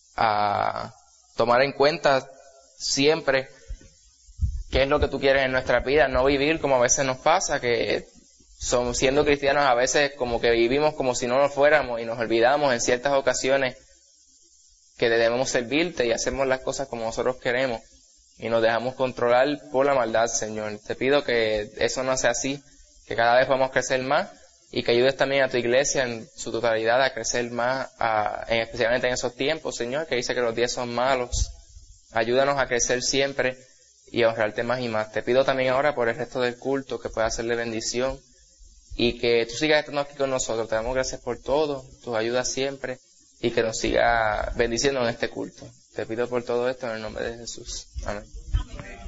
a tomar en cuenta siempre qué es lo que tú quieres en nuestra vida, no vivir como a veces nos pasa, que siendo cristianos a veces como que vivimos como si no lo fuéramos y nos olvidamos en ciertas ocasiones que debemos servirte y hacemos las cosas como nosotros queremos y nos dejamos controlar por la maldad, Señor. Te pido que eso no sea así, que cada vez podamos crecer más y que ayudes también a tu iglesia en su totalidad a crecer más, especialmente en esos tiempos, Señor, que dice que los días son malos. Ayúdanos a crecer siempre y a honrarte más y más. Te pido también ahora por el resto del culto que pueda hacerle bendición y que tú sigas estando aquí con nosotros. Te damos gracias por todo, tus ayudas siempre. Y que nos siga bendiciendo en este culto. Te pido por todo esto en el nombre de Jesús. Amén.